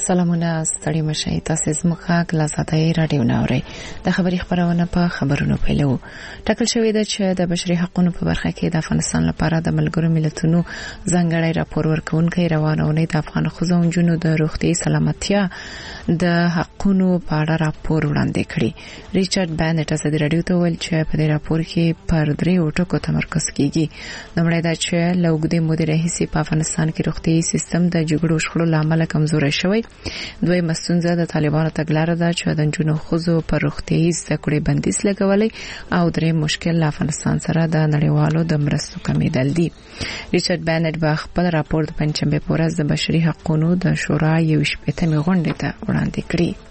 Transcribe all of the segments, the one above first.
سلامونه ستړي مشئ تاسو زموږه کلاساتای رادیو ناوړي د خبري خبرونه په خبرونو پیلو ټاکل شوې ده چې د بشري حقوقو په برخه کې د افغانستان لپاره د ملګرو ملتونو ځانګړی راپور ورکونکي روانونه د افغان ښځو او نجونو د روغتي سلامتیا د حقوقو په اړه راپور وړاندې کړی ریچارډ بانټ از د رادیو ته ویل چې په دې راپور کې پر درې ټکو تمرکز کیږي نومړی دا چې لوګدې مدیر هیڅ په افغانستان کې روغتي سیستم د جګړو شخړو لامل کمزوري شوی دوی مستونزه د طالبانو تګلاره ده چې د جنونو خوځو پر روغتيایي زده بندیز لګولې او درې مشکل افغانستان سره د نړیوالو د مرستو کمیدل دي ریچارډ بانټ په خپل راپور د پنځمبه په ورځ د بشري حقوقو د شورا یو شپږمې غونډې ته وړاندې کړی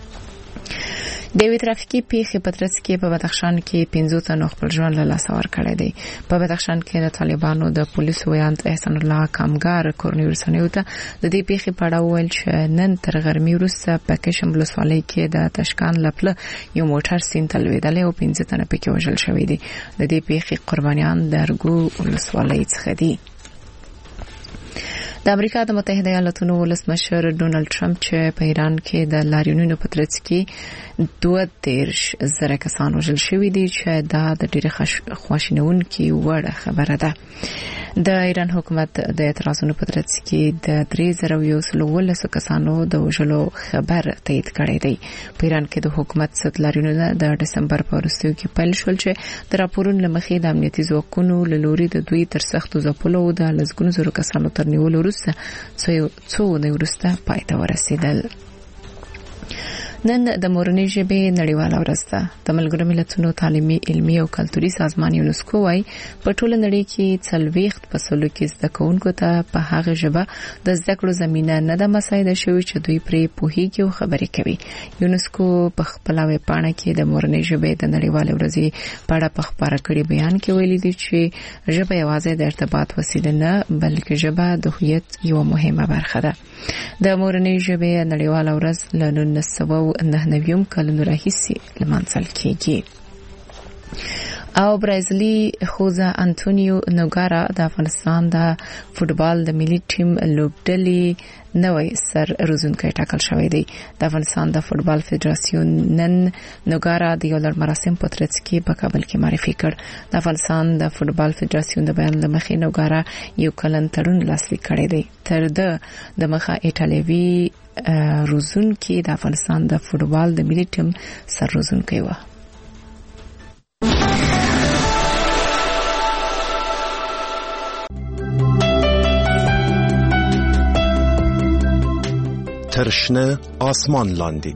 د ترافیکي پیښې په ترڅ کې په بدخشان کې 15 تنو خپل ژوند له لاسه ورکړی دی په بدخشان کې د طالبانو د پولیسو ویاند احسان الله کامګار کورنیو رسنیو ته د دې پیښې په اړه ویل چې نن تر غرمې وروسته په کشم ولسوالۍ کې د تشکان لپله یو موټر سین تلویدل او 15 تنه پکې وژل شوی دي د دې پیښې قربانیان د ارګو ولسوالۍ څخه دي د امریکا د متحده ایالاتونو ولسمشر ډونالد ټرمپ چې په ایران کې د لاریونونو په ترڅ کې 22,000 کسان وژل شوي دي چې دا د ډېر خواشینونکي وړ خبره ده د ایران حکومت د اعتراضونو په ترڅ کې د 3,112 کسانو د وژلو خبر تایید کړی دی په ایران کې د حکومت څخه لاریونونه د دسمبر په وروستیو کې پیل شول چې د راپورونو لمخې د امنیتي ځواکونو له لوري د دوی تر سختو ځپلو د لږګونو زرو کسانو تر نیولو وروسته څو ورځې وروسته پای ته ورسېدل نن د مورنۍ ژبې نړیواله ورځ ده د ملګرو ملتونو تعلیمي علمي او کلتوري سازمان یونسکو وايي په ټوله نړۍ کې 40 فصلو کې زده کوونکو ته په هغه ژبه د زده کړو زمينه نه ده مساعده شوی چې دوی پرې پوهیږي او خبرې کوي یونسکو په خپل ویبپاڼه کې د مورنۍ ژبې د نړیواله ورځې په اړه په خبره کړي بیان کې ویلي دي چې ژبه یوازې د ارتباط وسیله نه بلکې ژبه د هویت یو مهمه برخه ده د مورنۍ ژبې نړیواله ورځ له 1999 کلونو راهیسې لمانځل کیږي او برازیلي خوځه انټونیو نوګارا د افغانستان د فوتبال د ملي ټیم لوبډلې نوې سر روزونکي ټاکل شوی دی د افغانستان د فوتبال فدراسیون نن نوګارا د یو لړ مراسم په ترڅ کې په کابل کې معرفي کړ د افغانستان د فوتبال فدراسیون د بیان لمخې نوګارا یو کلن تړون لاسلیک کړی دی تر د مخه ایټالوي روزونکي د افغانستان د فوتبال د ملي ټیم سر روزونکي و ترشنه آسمان لاندی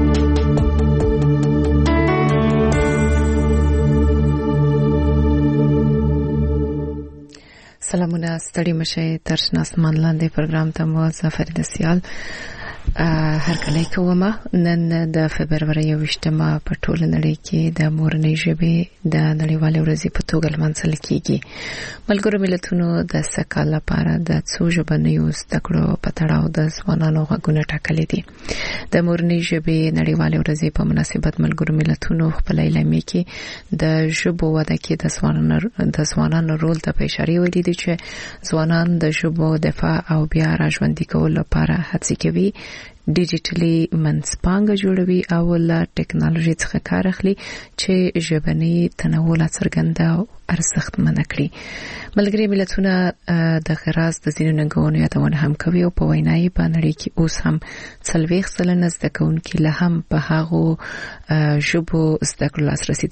سلامونه ستړي مشه ترشنه آسمان لاندې پروګرام ته مو ظفر دسیال هر کله کوم نن د فبرवरी 28مه په ټول نړۍ کې د مورنۍ ژبې د نړیوالې ورځې په توګه لمانځل کیږي ملګرو ملتونو د سکهال لپاره د څو ژبنیو زده کړو په تړاو د ځوانانو غوښتنې ټاکلې دي د مورنۍ ژبې نړیوالې ورځې په مناسبت ملګرو ملتونو خپل اعلامیه کې د ژبو وده کې د ځوانانو رول ته په اشاره ویلي دي چې ځوانان د ژبو دفاع او بیا راژوندي کولو لپاره هڅې کوي ډیجیټلی منځپانګه جوړوي او له ټیکنالوژي څخه کار اخلي چې ژبني تنوع لا څرګنده او ارزښتمن کړي ملګري ملتونه د غراز د ځینو ننګونو یادونه هم کوي او په وینایي په نړۍ کې اوس هم 40% زده کوونکي له هم په هغه ژبو زده کړو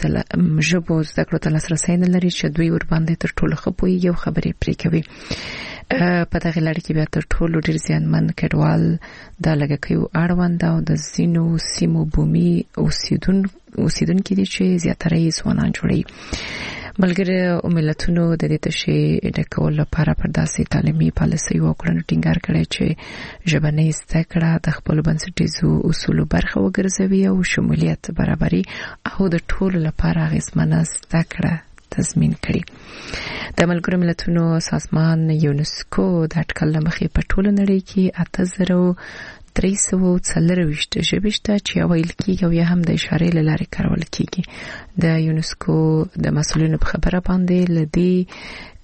ته لاسرسي نه لري چې دوی ور باندې تر ټولو ښه پوهیږي او خبرې پرې کوي په دغه لړ کې بیا تر ټولو ډیر زیانمن کډوال د لګکیو اړوند او د زینو سیمو بومي اوسیدونکو دي چې زیاتره یې ځوانان جوړي ملګری ملتونو د دې تشې د کول لپاره پر داسې تعلیمي پالیسي او کړنو ټینګار کړي چې ژبنۍ زده کړه د خپل بنسټیزو اصولو برخه وګرځوي او شمولیت برابري او د ټولو لپاره غیزمنه زده کړه تضمین کړي د ملګرو ملتونو سازمان یونسکو د اټکل مخې په ټوله نړۍ کې 8340 ژبې شته چې ویل کېږي او یا هم د اشارې له لارې کارول کېږي د یونسکو د مسؤلینو په خبره باندې لدی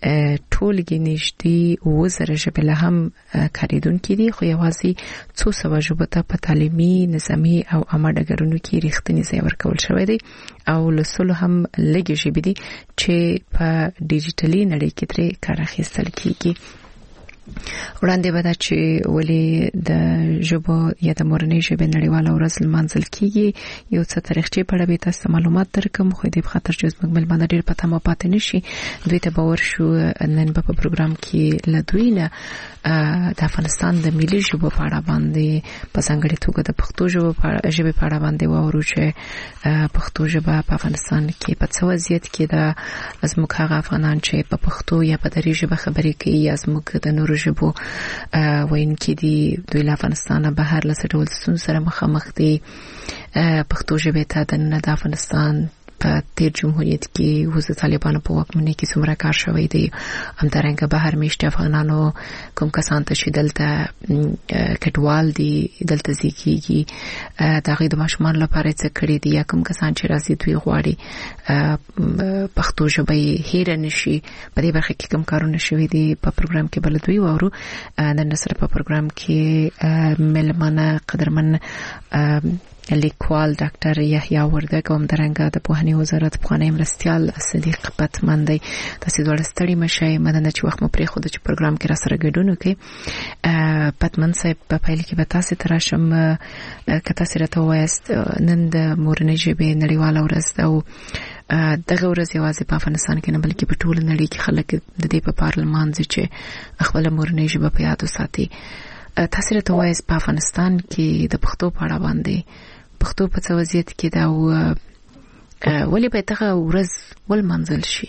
ټولګي نږدې 2000 ژبې له هم کاریدونکو دي خو یوازې 200 ژبې ته په تعلیمي نظامي او عامه ډګرونو کې رښتینی ځای ورکول شوی دی او لسلو هم لږ ژبې دي چې په ډیجیټلي نړۍ کې ترې کار اخیستل کیږي. وړاندې به دا چې ولې د ژبو یا د مورنۍ ژبې نړیواله ورځ لمانځل کیږي یو څه تاریخچې په اړه به تاسو معلومات درکوم خو دې په خاطر چې زموږ ملمانه ډېر پته مو پاتې نشي دوی ته باور شو نن په پروګرام کې له دوی نه د افغانستان د ملي ژبو په اړه باندې په ځانګړي توګه د پښتو ژبې په اړه باندې واورو چې پښتو ژبه په افغانستان کې په څه وضعیت کې ده زموږ هغه افغانان چې په پښتو یا په دري ژبه خبرې کوي یا زموږ د نورو ژبو وینکي دي دوی له افغانستان بهر له ډول ستونزو سره مخامخ دي. پښتو ژبې ته د افغانستان په تیر جمهوریت کې وز طالبانو په واکمنۍ کې څومره کار شوی دی همدارنګه بهر میشته افغانانو کوم کسان ته چې دلته کډوال دي دلته ځکیږي د هغوی د ماشومان لپاره څه کړی دي یا کوم کسان چې راځي دوی غواړي پښتو ژبه یې هېره نشي په دې برخه کې کوم کارونه شوي دي په پروګرام کې بل دوی واورو. نن سره په پروګرام کې ملمانه قدرمن لیکوال ډاکټر یحیی وردګ او همدارنګه د پوهنې وزارت پخوانی مرستیال صدیق پتمن دی. تاسو دواړه ستړي مشئ مننه چې وخت مو پرې خو د پروګرام کې را سره ګډون وکړئ. پتمن صاحب په پیل کې به تاسو تراشم که تاسو راته وایست نن د مورنۍ ژبې نړیواله ورځ ده او دغه ورځ یوازې په افغانستان کې نه بلکې په ټوله نړۍ کې خلک د دې په پارلمان چې خپل مورنۍ ژبه په یاد وساتي. تاسو راته وایست په افغانستان کې د پښتو په اړه باندې پښتو په څه وضعیت کې دا ولې به دغه ورځ ولمانځل شي؟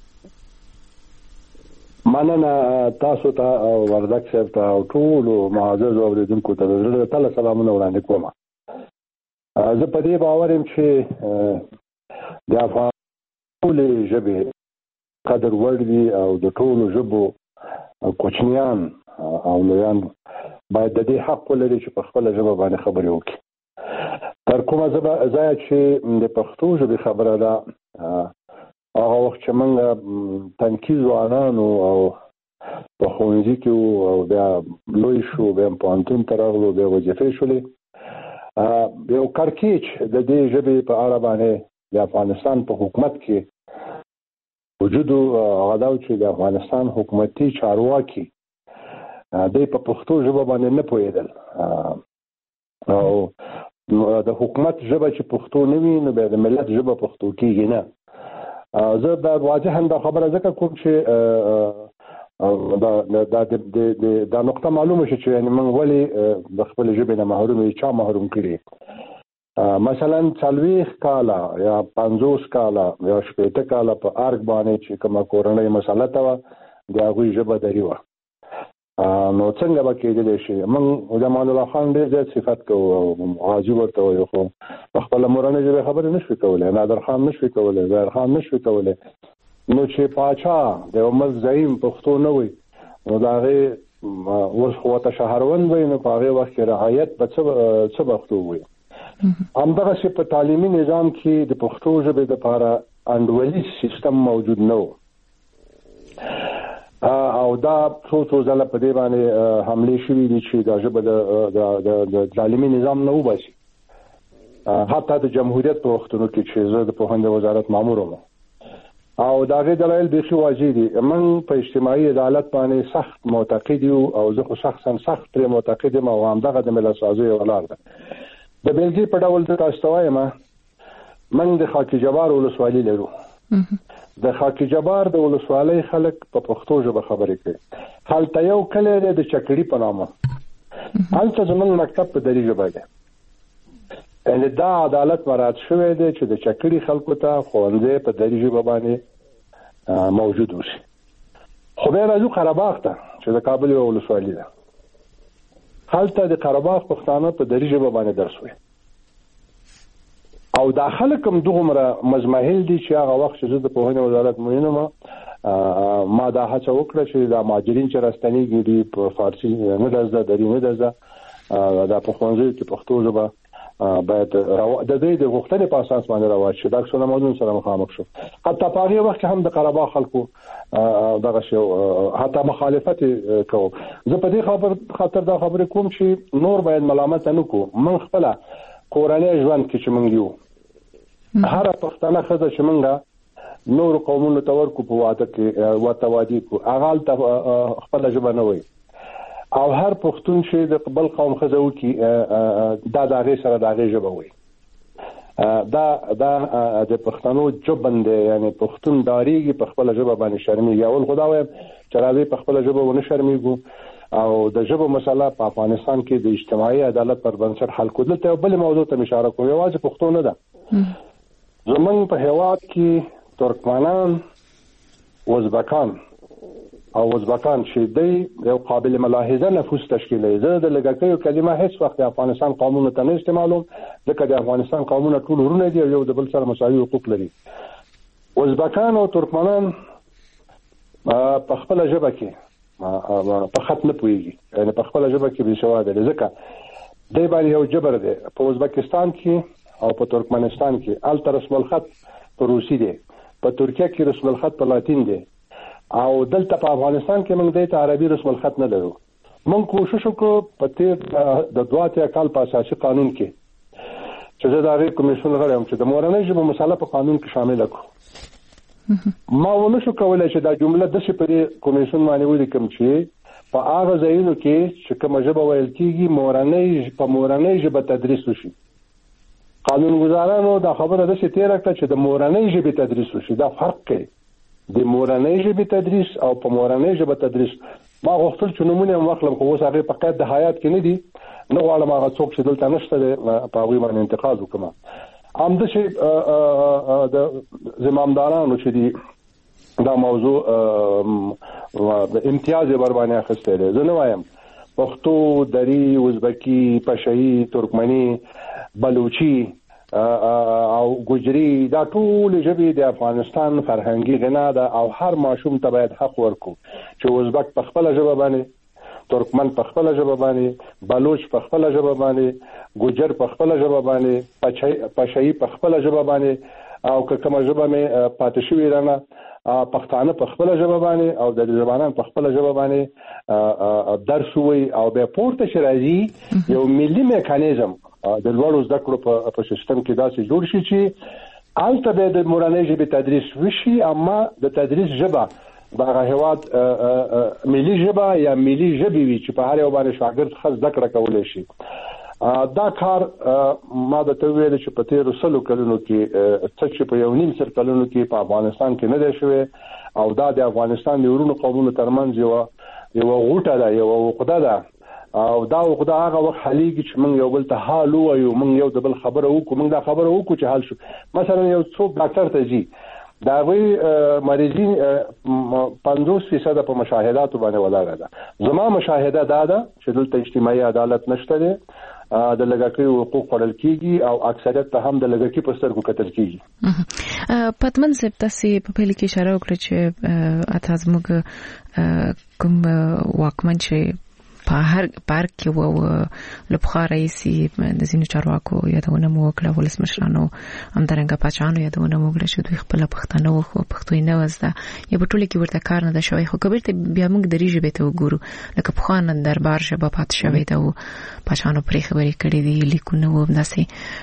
مننه تاسو ته او وردګ صاحب ته او ټولو معزز اوریدونکو ته د زړه تله سلامونه وړاندې کوم. زه په دې باور یم چې د افغان ټولې ژبې قدر وړ دي او د ټولو ژبو کوچنیان او لویان باید د دې حق ولري چې په خپله ژبه باندې خبرې وکړي. تر کومه ځایه چې د پښتو ژبې خبره ده هغه وخت چې موږ تنکي ځوانان او په ښوونځي کې وو او بیا لوی شو بیا پوهنتون ته راغلو بیا وظیفې شولې یو کړکېچ د دې ژبې په اړه باندې د افغانستان په حکومت کې وجود هغه دا چې د افغانستان حکومتي چارواکي دوی په پښتو ژبه باندې نه پوهېدل او د حکومت ژبه چې پښتو نه وي نو د ملت ژبه پښتو کېږي نه. زه دا واضحا دا خبره ځکه کوم چې دا نقطه معلومه شي چې یعنې موږ ولې د خپل ژبې نه محروم یو چا محروم کړي. مثلا 40 کاله یا 50 کاله یا 60 کاله په ارګ باندې چې کومه کورنۍ مسله ته وه د هغوی ژبه دري وه نو څنګه به کېدلی شي. موږ جمال الله خان ډېر زیات صفت کوو او غازي ورته وایو خو په خپله مورنۍ ژبې خبرې نه شوي کولی نادر خان نه شوي کولی ظاهر خان نه شوي کولی نو چې پاچا د یو ملک زعیم پښتو نه وي نو د هغې اوس خو ورته شهروند وي نو په هغې وخت کې رعایت به څه پښتو وي. همدغسې په تعلیمي نظام کې د پښتو ژبې دپاره انډولي سیستم موجود نه و او دا څو ځله په دې باندې حملې شوي دي چې دا ژبه د تعلیمي نظام نه وباسي. حتی د جمهوریت په وختونو کې چې زه د پوهنې وزارت مامور وم او د هغې دلایل بیخي واضح دي. موږ په اجتماعي عدالت باندې سخت معتقد یو او زه خو شخصا سخت پرې معتقد یم او همدغه د ملت سازۍ یوه لار ده. د بېلګې په ډول زه تاسو ته وایم موږ د خاک جبار ولسوالي لرو. د خاک جبار د ولسوالۍ خلک په پښتو ژبه خبرې کوي. هلته یو کلی دی د چکړي په نامه هلته زموږ مکتب په دري ژبه دی. یعنې دا عدالت مراعات شوی دی چې د چکړي خلکو ته ښوونځی په دري ژبه باندې موجود وشي. خو بیا راځو قرهباغ ته چې د کابل یوه ولسوالي ده. هلته د قرهباغ پښتانه په دري ژبه باندې درس وایي او دا خلک هم دومره مزمحل دي چې هغه وخت چې زه د پوهنې وزارت معین وم ما دا هڅه وکړه چې دا مهاجرین چې راستنېږي دي په فارسي نه ده زده دري نه ده زده دا په ښوونځیو کې پښتو ژبه باید د دې د غوښتنې په اساس باندې رواج شي. دا څونه موضوع سره مخامخ شو. حتی په هغه وخت هم د قره باغ خلکو دغه شو حتی مخالفت کو. زه په دې خاطر دا خبرې کوم چې نور باید ملامت نه کو. من خپل کورنۍ ژوند کې چې موږ یو هر پښتانه خزه چې موږ نور قومونو تور کو په واده کې وتوادي کو اغال ته خپل ژبه نه وي او هر پښتون چې د بل قوم خزه وکي دا دغه سره دغه ژبه وي. دا د پښتنو جوبند یعنی پښتون داریږي په خپل ژبه باندې شرمېږي. اول خدا وایم چې راځي په خپل ژبه ونه شرمېږو او د ژبه مسله په افغانستان کې د اجتماعي عدالت پر بنسټ حل کول ته بل موضوع ته اشاره کوم. یوازې پښتو نه ده زمونږ په هیواد کې ترکمنان ازبکان چې دی یو قابل ملاحظه نفوس تشکیلوي. زه د لږکیو کلمه هیڅ وخت د افغانستان قومونو ته نه استعمالوم ځکه د افغانستان قومونه ټول ورونه دي او یو د بل سره مساوي حقوق لري. ازبکان او ترکمنان په خپل ژبه کې په خط نه پوهیږي یعنی په خپل ژبه کې بېسواده دي ځکه دی باندې یو جبر دی. په ازبکستان کې او په ترکمنستان کې الته رسم الخط په روسي دی، په ترکیه کې رسم الخط په لاتین دی او دلته په افغانستان کې موږ د عربي رسم الخط نه لرو. موږ کوشش وکړو په تیر د 2 کال په اساسي قانون کې چې زه د هغې کمیسیون غړی یم چې د مورنۍ ژبې مسله په قانون کې شامله کړو. ما ونه شو کولی چې دا جمله داسې په دې کمیسیون باندې ولیکم چې په هغه ځایونو کې چې کومه ژبه ویل کېږي په مورنۍ ژبه تدریس وشي. قانونګزارانو دا خبره داسې تېره کړه چې د مورنۍ ژبې تدریس وشي. دا فرق کوي د مورنۍ ژبې تدریس او په مورنۍ ژبه تدریس. ما غوښتل چې نمونه هم واخلم خو اوس هغې په قید د حیات کې نه دي. نه غواړم هغه څوک چې دلته نشته دی په هغوی باندې انتقاد وکړم. همداسې د زمامدارانو چې دي دا موضوع د امتیاز یې ورباندې اخیستی دی. زه نه وایم پښتو، دری، ازبکي، پشهي، ترکمني، بلوچي او ګوجري دا ټول ژبې د افغانستان فرهنګي غنا ده او هر ماشوم ته باید حق ورکړو چې ازبک په خپل ژبه باندې، ترکمن په خپل ژبه باندې، بلوچ په خپل ژبه باندې، ګوجر په خپل ژبه باندې، پشهي په خپل ژبه باندې او که کومه ژبه مې پاتې شوې رانه پښتانه په خپل ژبه باندې او د ځوانان په خپل ژبه باندې درس وي او به پورته شي راځي یو ملي میکانیزم د لوړو زده کړو په سیستم کې داسې جوړ شي چې البته به د مورنۍ ژبې تدریس وشي اما د تدریس ژبه دغه هیواد ملي ژبه یا ملي ژبې وي چې په هر یو باندې شاګرد ښه زده کړه کولی شي. دا کار ما درته وویل چې په تېرو 100 کلونو کې څه چې په 1.5 کلونو کې په افغانستان کې نه دی شوی او دا د افغانستان د ورونو قومونو ترمنځ یوه غوټه ده، یوه عقده ده او دا عقده هغه وخت حلیږي چې موږ یو بل ته حال ووایو، موږ یو د بل خبره وکړو، موږ دا خبره وکړو چې حل شو. مثلا یو څوک ډاکټر ته ځي د هغوی مریضي 50% په مشاهداتو باندې ولاړه ده. زما مشاهده دا ده چې دلته اجتماعي عدالت نشته دی، د لږکیو حقوق خوړل کېږي او اکثریت ته هم د لږکي په سترګو کتل کېږي. پتمن صاحب تاسې په پیل کې اشاره وکړه چې اته زموږ کوم واکمن چې په هر پارک کې وو لپاره رئیسي د ځینو چارواکو یادونه مو وکړه، ولسمشرانو همدارنګه پاچانو یادونه مو وکړه چې دوی خپل پښتانه وو خو پښتو یې نه وزده یا په ټوله کې ورته کار نه ده شوی. خو که بیرته بیا موږ دري ژبې ته وګورو لکه پخوا دربار ژبه پاتې شوې ده او پاچانو پرې خبرې کړې دي، لیکونه وو همداسې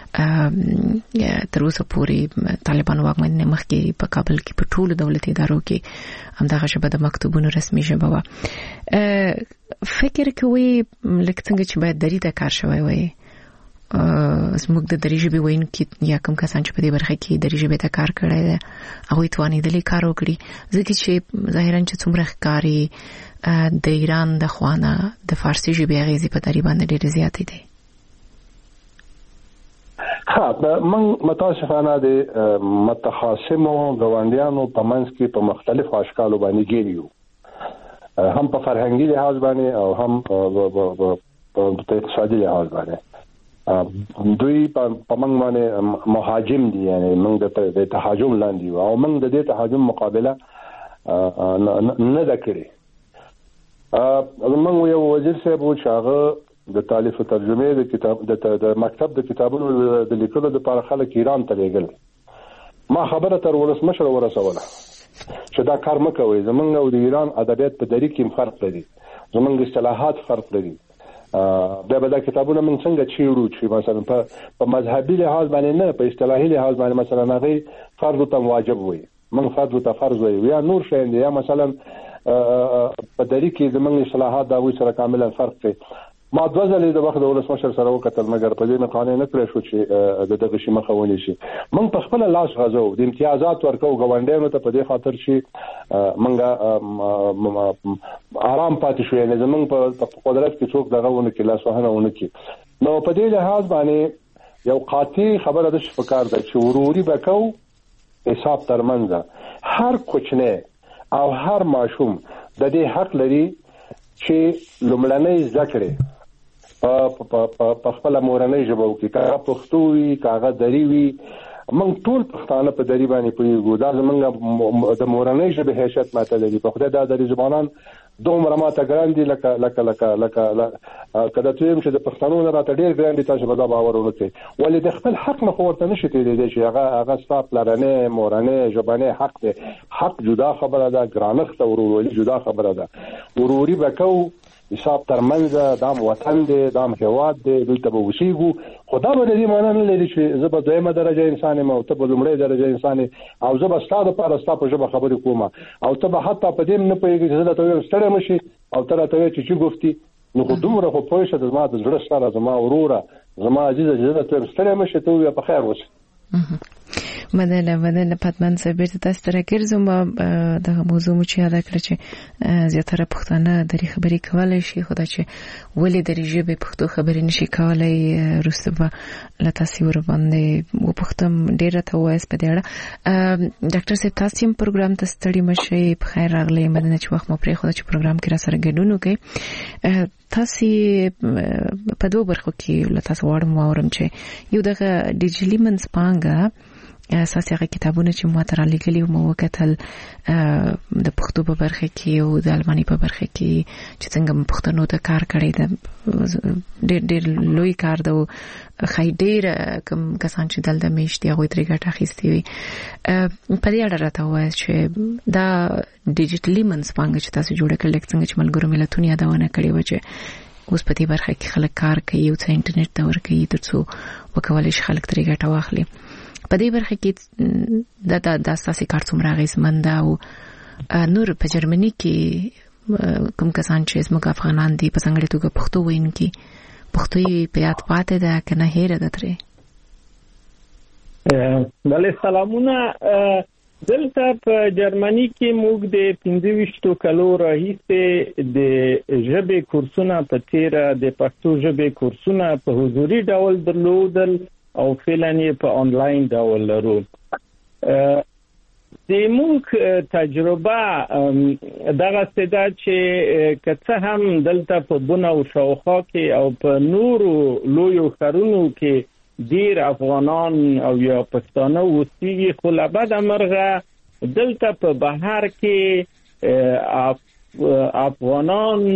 تر اوسه پورې طالبانو واکمنۍ نه مخکې په کابل کې په ټولو دولتي ادارو کې همدغه ژبه د مکتوبونو رسمي ژبه وه. فکر کوي لکه څنګه چې باید دري ته کار شوی وای زموږ د دري ژبې ویونکي یا کوم کسان چې په دې برخه کې دري ژبې ته کار کړی دی هغوی توانېدلي کار وکړي ځکه چې ظاهراً چې څومره ښکاري د ایران د خوا نه د فارسي ژبې اغېزې په دري باندې ډېرې زیاتې دي. من متاسفانه د متخاصمو ګاونډیانو په منځ کې په مختلفو اشکالو باندې ګیر یو، هم په فرهنګي لحاظ باندې او هم په اقتصادي لحاظ باندې. دوی په موږ باندې مهاجم دي، یعنی موږ د تهاجم لاندې یو او موږ د دې تهاجم مقابله نه ده کړې. موږ یو وزیر صاحب و چې هغه د تالیف او ترجمه د کتاب د مکتب د کتابونو د لیکلو لپاره خلک ایران ته لېږل. ما خبره تر ولسمشر ورسوله چې دا کار مکوئ، زمونږ او د ایران ادبیات په دری کې فرق لري، زمونږ اصطلاحات فرق لري. بیا به دا کتابونه موږ څنګه چیرو چې مثلا په مذهبي لحاظ باندې نه، په اصطلاحي لحاظ باندې مثلا هغه فرض ته واجب وي، موږ فرض ته فرض وي، یا نور شي یا مثلا په دری کې زمونږ اصطلاحات دا وي سره کاملا فرق کوي. ما دوه ځلې د وخت د ولسمشر سره وکتل، مګر په دې قانون نه کړی شو چې د دغه شي مخه ونی شي. موږ په خپل لاس غزو د امتیازات ورکو غونډیانو ته په دې خاطر چې موږ آرام پاتې شو، نه زمونږ په قدرت کې څوک دغه ونه کې لاس وهنه ونه کې. نو په دې لحاظ باندې یو قاطع خبره د شفقار ده چې وروري وکاو حساب ترمنځ هر کوچنه او هر ماشوم د دې حق لري چې لومړنۍ ذکر په خپل مورنۍ ژبه کې کاغه پښتو وي کاغه دری وي. موږ ټول پښتانه په دری باندې پوهیږو، دا زمونږ د مورنۍ ژبې حیثیت ماته لري. په خدای دا دری زبانان دومره ماته ګران دي لکه کله چې د پښتنو نه راته ډېر ګران دي، تاسو به دا باور وکړئ. ولې د خپل حق نه ورته نشي تېرېدی چې هغه ستا پلرنۍ مورنۍ ژبنۍ حق دی. حق جدا خبره ده، ګرانښت او ورورولي جدا خبره ده. وروري وکاو حساب ترمنځ، دام وطن دی، دام هیواد دی، دلته به اوسېږو. خو دا به د دې معنا نه لري چې زه به دویمه درجه انسان یم او ته به لومړۍ درجه انسان یې، او زه به ستا دپاره ستا په ژبه خبرې کوم، او ته به حتی په دې نه پوهېږې چې زه درته ویم ستړی مه شي او ته راته وایې چې ګفتي. نو خو دومره خو پوه شه زما د زړه سره، زما وروره، زما عزیزه، چې زه درته ویم ستړی مه شي، ته ووایه په خیر اوسه. مننه پتمن صاحب، بیرته تاسو ته راګرځم. دغه موضوع مو چې یاد کړ چې زیاتره پښتانه درې خبرې کولای شي، خو دا چې ولې درې ژبې پښتو خبرې نشي کولای، وروسته به له تاسو ور باندې وپوښتم ډېره ته وایس په دې اړه. ډاکټر صاحب تاسو هم پروګرام ته ستړي مشئ، په خیر راغلی. مننه چې وخت مو پرې خو چې پروګرام کې را سره ګډون وکړئ. تاسو په دوه برخو کې له تاسو واورم چې یو دغه ډیجیټلي منځپانګه اساسي هغه کتابونه چې مو تر لګلي او مو وکتل د پښتو په برخه کې او د الماني په برخه کې چې څنګه پښتنو ته کار کړی د ډېر لوی کار د خای ډېر کم کسان چې دلته میشتي هغه ترې ګټه اخیستي وي. په دې اړه راته وایي چې دا ډیجیټلي منځپانګه چې تاسو جوړه کړل څنګه چې ملګرو ملتونو یادونه کړې و چې اوس په دې برخه کې خلک کار کوي او څنګه انټرنیټ ته ورکوي ترڅو وکولای شي خلک ترې ګټه واخلي. په دې برخه کې د اساسي کار څومره اغیزمن ده او نور په جرمني کې کوم کسان چې زموږ افغانان دي په څنګه توګه پښتو ویني پښتو یې په یاد پاتې ده کنه هېره ده ترې؟ بله سلامونه. دلته په جرمني کې موږ د 25 کالو راهیسې د ژبې کورسونه په تیر د پښتو ژبې کورسونه په حضوري ډول درلودل او فعلا یې په آنلاین ډول لرو. د موږ تجربه دغه ستدا چې کڅه هم دلته په بونه او شاوخوا کې او په نورو لویو ښارونو کې ډیر افغانان او یا پښتانه اوسېږي، خو له بده مرغه دلته په بهر کې افغانان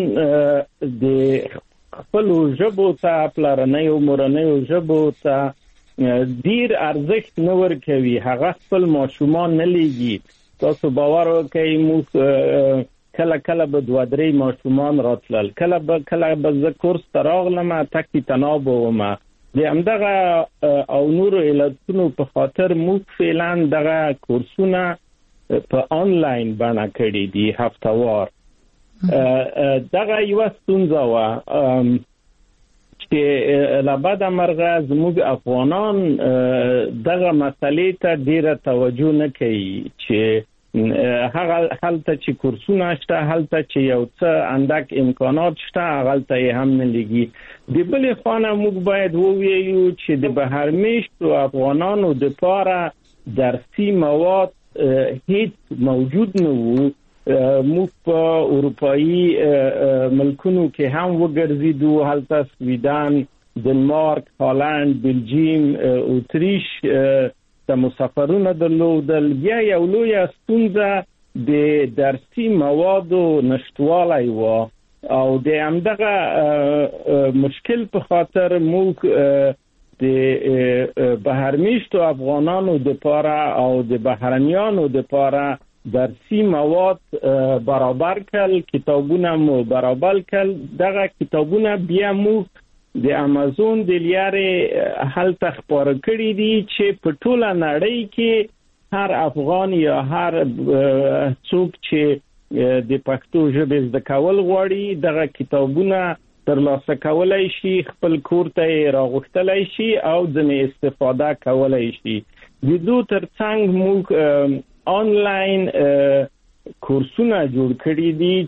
د خپل ژبو ته پلرنۍ او مورنۍ ژبو ته ډیر ارزښت نه ورکوي، هغه خپل ماشومان نه لیږي. تاسو باور وکړئ موږ کله به 2-3 ماشومان راتلل، کله به زه کورس ته راغلم تکي تناب وم. د همدغه او نورو علتونو په خاطر موږ فعلا دغه کورسونه په آنلاین بڼه کړي دي هفتهوار. دغه یو ستونزه وه چې له بده مرغه زموږ افغانان دغه مسلې ته ډیره توجه نه کوي چې هغه هلته چې کورسونه شته، هلته چې یو څه اندک امکانات شته، هغه یې هم نه لګي. د بلې خوا موږ باید ووایو چې د بهرمېشتو افغانانو دپاره درسي مواد هیڅ موجود نه وو. موږ په اروپایي ملکونو کې هم وګرځېدو، هلته سویډن، دنمارک، هالند، بلجیم، اتریش ته مسافرونه درلودل. بیا یو لویه ستونزه د درسي موادو نشتوالی و او د همدغه مشکل په خاطر موږ د بهرمیشتو افغانانو د پاره او د بهرنیانو د پاره درسي مواد برابر کړل، کتابونه مو برابر کړل. دغه کتابونه بیا موږ د امازون د لارې هلته خپاره کړي دي چې په ټوله نړۍ کې هر افغان یا هر څوک چې د پښتو ژبې زده کول غواړي دغه کتابونه ترلاسه کولای شي، خپل کور ته راغوښتلای شي او ځنې استفاده کولای شي. د دوی ترڅنګ موږ آنلاین کورسونه جوړ کړي دي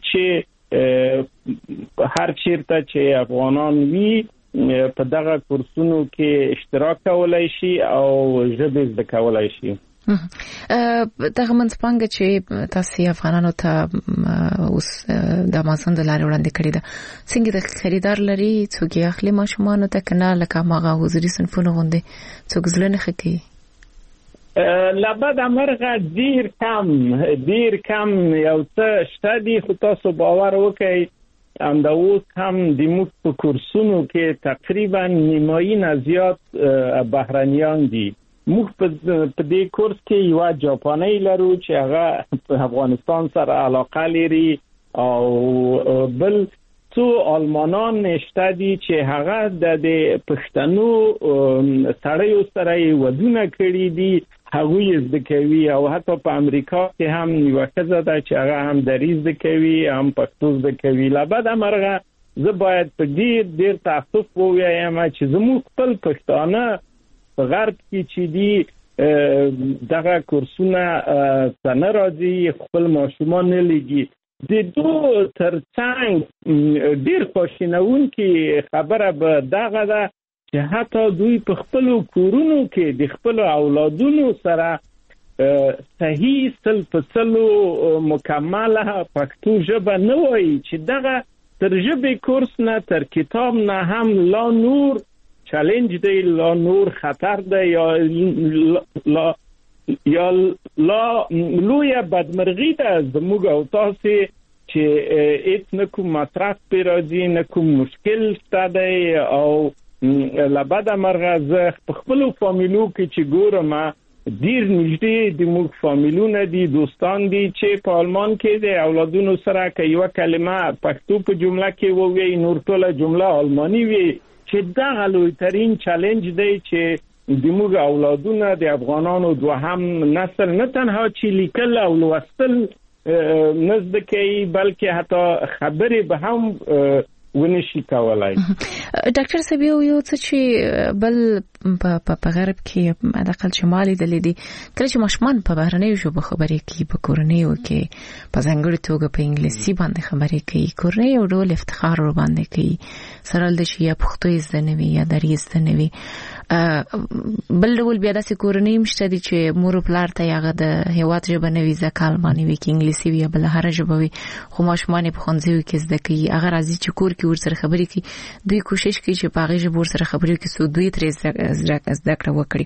چې هر چیرته چې افغانان وي په دغه کورسونو کې اشتراک کولای شي او ژبه زده کولای شي. دغه منځپانګه چې تاسو افغانانو ته اوس د امازون د لارې وړاندې کړې ده، څنګه د خریدار لري څوک یې اخلي ماشومان ته کنه لکه ماغه حضوري صنفونه غونډې څوک ځلنه خکې لابد امرغه ډیر کم یو څه شته دي، خو تاسو باور وکړئ هم د اوس هم د موږ په کورسونو کې تقریبا نیمایي نه زیات بهرنیان دي. موږ په دې کورس کې یو جاپانی لرو چې هغه په افغانستان سره علاقه لري او بل څو آلمانان نشته دي چې هغه د پښتنو سړیو سره ودونه کړي دي، هغه زده کوي او حتی په امریکا کې هم یو ښځه ده چې هغه هم دري زده کوي هم پښتو زده کوي. لابد امرغه زه باید په ډیر تاسف ووایم چې زموږ خپل پښتانه په غرب کې چې دي دغه کورسونه څنګه راځي خپل ماشومان نه لګي. د دوه ترڅنګ ډیر خوشینونکې خبره به دغه ده چې حتی دوی په خپل کورونو کې د خپل اولادونو سره صحیح سلسله مکمله پښتو ژبه نه وایي، چې دغه تر ژبې کورس نه تر کتاب نه هم لا نور چالنج دی، لا نور خطر دی یا لویه بدمرغي ده زموږ او تاسو چې هیڅ نه کوم مطرح پې راځي، نه کوم مشکل شته دی. او لابد مرغه زه په خپل فامیلو کې چې ګورم ډیر نږدې د موږ فامیلونه دي، دوستان دي چې په آلمان کې د اولادونو سره که یو کلمه پښتو په جمله کې ووایي نور ټوله جمله آلماني وي، چې دغه لویترین چالنج دی چې د موږ اولادونه د افغانانو دوهم نسل نه تنها چې لیکل او لوستل نه زده کوي بلکې حتی خبرې به هم ونشي کولای. ډاکټر صاحب یو څه چې بل په غرب کې علاقه شمالي د لیدي کله چې ماشومان په بهرنیو ژبو خبرې کوي، په کورنیو کې په ځانګړي توګه په انګلیسي باندې خبرې کوي، کورنۍ یو ډول افتخار ور باندې کوي سره د شي یا پښتو زده نه وي یا دري زده نه وي. بل ډول بیا داسې کورنۍ مشته دي چې مور پلار ته هغه د هیواد ژبه نه وي ځکه الماني وي کې انګلیسي وي بل هر ژبه وي، خو ماشومان په ښوونځیو کې زده کوي. هغه راځي چې کور کې ورسره خبرې کوي، دوی کوشش کوي چې په هغه ژبه ورسره خبرې کوي سو دوی ترې زده کړه وکړي.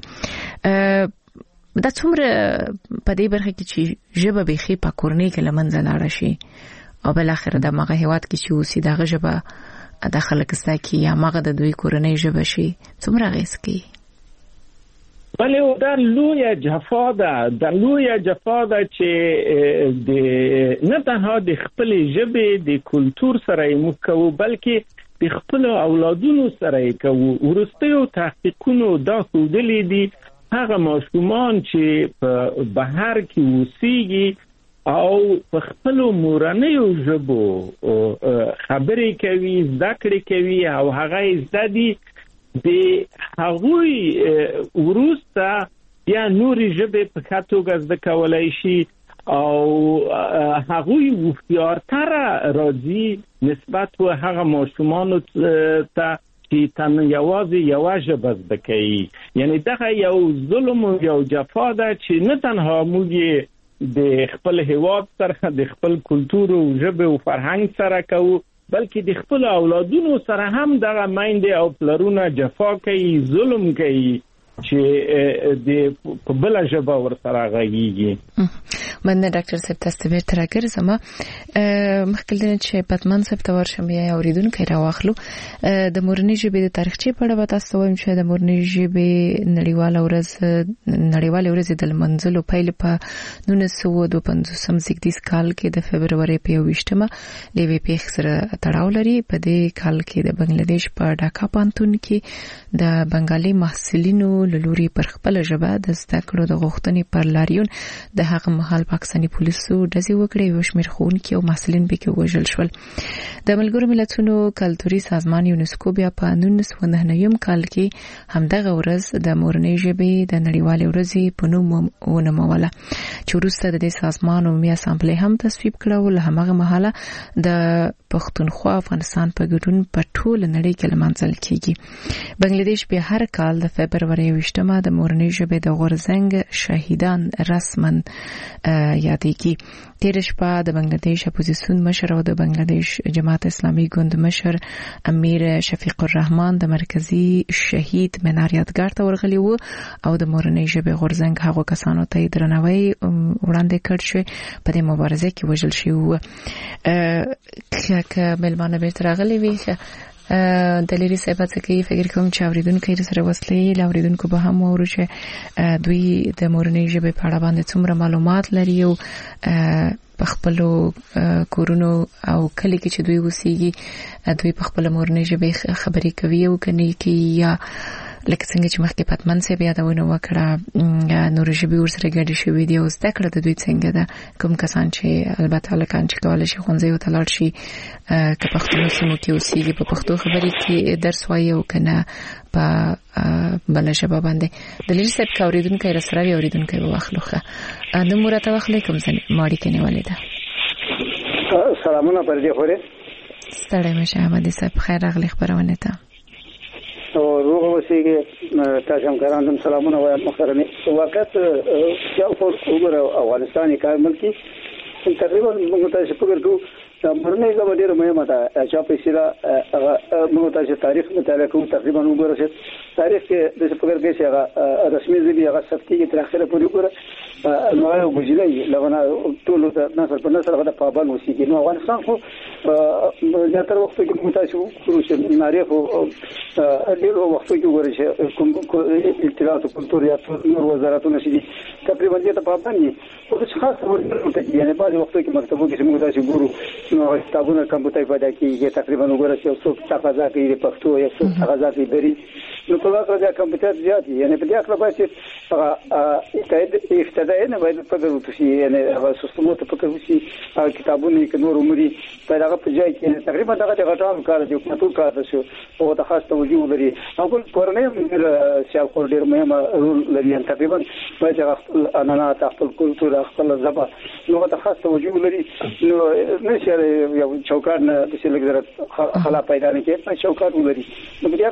دا څومره په دې برخه کې چې ژبه بيخي په کورنۍ کې لمنځه لاړه شي او بل اخر د مغه هیواد کې چې اوسې دغه ژبه د خلک ساکي یا مغه د دوی کورنۍ ژبه شي څومره غیس کوي. بله دا لویه جفا ده چې د نه تنها د خپل ژبې د کلچر سره موږ کوو بلکې د خپل اولادونو سره کوو. ورستیو تحقیقونو دا ښودلي دي هغه ماشومان چې په بهر کې اوسېږي او په خپل مورنیو ژبو خبرې کوي، زده کړې کوي او هغه زده دي د هغوی وروسته یا نورې ژبې په ښه توګه زده کولی شي او هغوی هوښیارتره راځي نسبت و هغه ماشومانو ته چې تن یوازې یوه ژبه زده کوي. یعنی دغه یو ظلم او یو جفا ده چې نه تنها موږ د خپل هیواد سره د خپل کلچر او ژبه او فرهنګ سره کوو بلکې د خپل اولادونو سره هم دغه میندې او پلرونه جفا کوي، ظلم کوي چې د په بل ژبه ورسره غږیږي. مننه ډاکټر صاحب تاسو به تر راګرځم مخکې چې پتمن صاحب تور شم یا اوریدونکو راواخلو د مورنۍ ژبې د تاریخچې په اړه تاسو وایم چې د مورنۍ ژبې نړیواله ورځ د منځلو پیل په 1952 زیږدیز کال کې د فبرवरी په 28مه لوي پیښ سره تړاو لري. په دې کال کې د بنگلاديش په ډاکا پانتون کې د بنگالي محصلینو لوري پر خپل ژبه د زده کړو د غوښتنې پر لاریون د هغه مهال پاکستاني پولیسو ډزې وکړې او شمېر ښوونکي او محصلین به کې وژل شول. د ملګرو ملتونو کلتوري سازمان یونسکو بیا په 1999 کال کې همدغه ورځ د مورنۍ ژبې د نړیوالې ورځې په نوم ونوموله چې وروسته د دې سازمان عمومي اسامبلې هم تصویب کړه او له همغه مهاله د پښتونخوا افغانستان په ګډون په ټول نړۍ کې لمانځل کیږي. بنگلاديش به هر کال د فبرवरी 28مه د مورنۍ ژبې د غورځنګ شهیدان رسما یادېږي. تیر شپه د بنگلاديش اپوزیسیون مشر او د بنگلاديش جماعت اسلامي ګوند مشر امیر شفیق الرحمن د مرکزی شهید منار یادګار ته ورغلی وو او د مورنۍ ژبې غورځنګ هغو کسانو ته درناوی وړاندې کړ چې په دې مبارزه کې وژل شوي وو. که ملمانه بیرته راغلي وي دلیری صاحب څه کوي فکر کوم چې اوریدونکو یې سره وصلې لاوریدونکو به هم ورو چې دوی د مورنۍ ژبې په اړه باندې څومره معلومات لري او په خپل کورونو او کلی کې چې دوی وسیږي دوی په خپل مورنۍ ژبې خبرې کوي او کني کې یا لکه څنګه چې مخکې پاتمن صاحب یادونه وکړه نور ژبې ورسره ګډې شوې دي او زده کړه د دوی څنګه ده. کوم کسان چې البته لکان چې کولای شي ښوونځیو ته لاړ شي که پښتو سیمو کې اوسېږي په پښتو خبرې کې درس وایي او که نه په بله ژبه باندې. دلیل صاحب که اورېدونکی راسره وي اورېدونکی به واخلو. ښه نوم راته واخلئ کوم ځای ما اړیکه نیولې ده. سلامونه پر دې خورې ستړی مشه احمدي صاحب خیر راغلی خبرونه ته روغ اوسېږي تاسو هم ګرانم سلامونه وایم محترمې وخت یو خو وګوره افغانستان کار ملکی تقریبا موږ تاسو فکر کوو مورنۍ ژبه ډېره مهمه ده چې په سیره موږ تاسو تاریخ مطالعه کوو تقریبا وګوره چې تاریخ کې د فکر کې چې هغه رسمي ژبه هغه ثبتېږي تر اخره پورې وګوره نو یو بجلی لغونه ټول د نسل په نسل غدا پابند وسیږي. نو افغانستان خو زیاتره وخت کې موږ تاسو کوو چې تاریخ او ډېر وخت کې وګورئ چې کوم اطلاعات او کلتور یا نور وزارتونه شي تقریبا دې ته پابند دي او څه خاص ورته یعنی بعض وخت کې مکتبو کې موږ تاسو ګورو نو کتابونه کمپیوټر پیدا کیږي تقریبا وګورئ چې څوک تقاضا کوي د پښتو یا څوک تقاضا کوي دري نو په واقع دا کمپیوټر زیات یعنی په دې اړه باید ابتدائي نه باید فکر وکړي یعنی هغه سیستمو ته فکر وکړي کتابونه کې نور عمري پیدا په ځای کې تقریبا دا غټان کار دی کوم کار دی او د خاص توجه لري او کورنۍ سیال خور ډیر مهمه رول لري تقریبا باید خپل عنعنات خپل کلتور خپل ژبه نو د خاص توجه لري نو نشي یو چوکاټ نه د لګره خلا پیدا نه کوي چوکاټ ولري نو بیا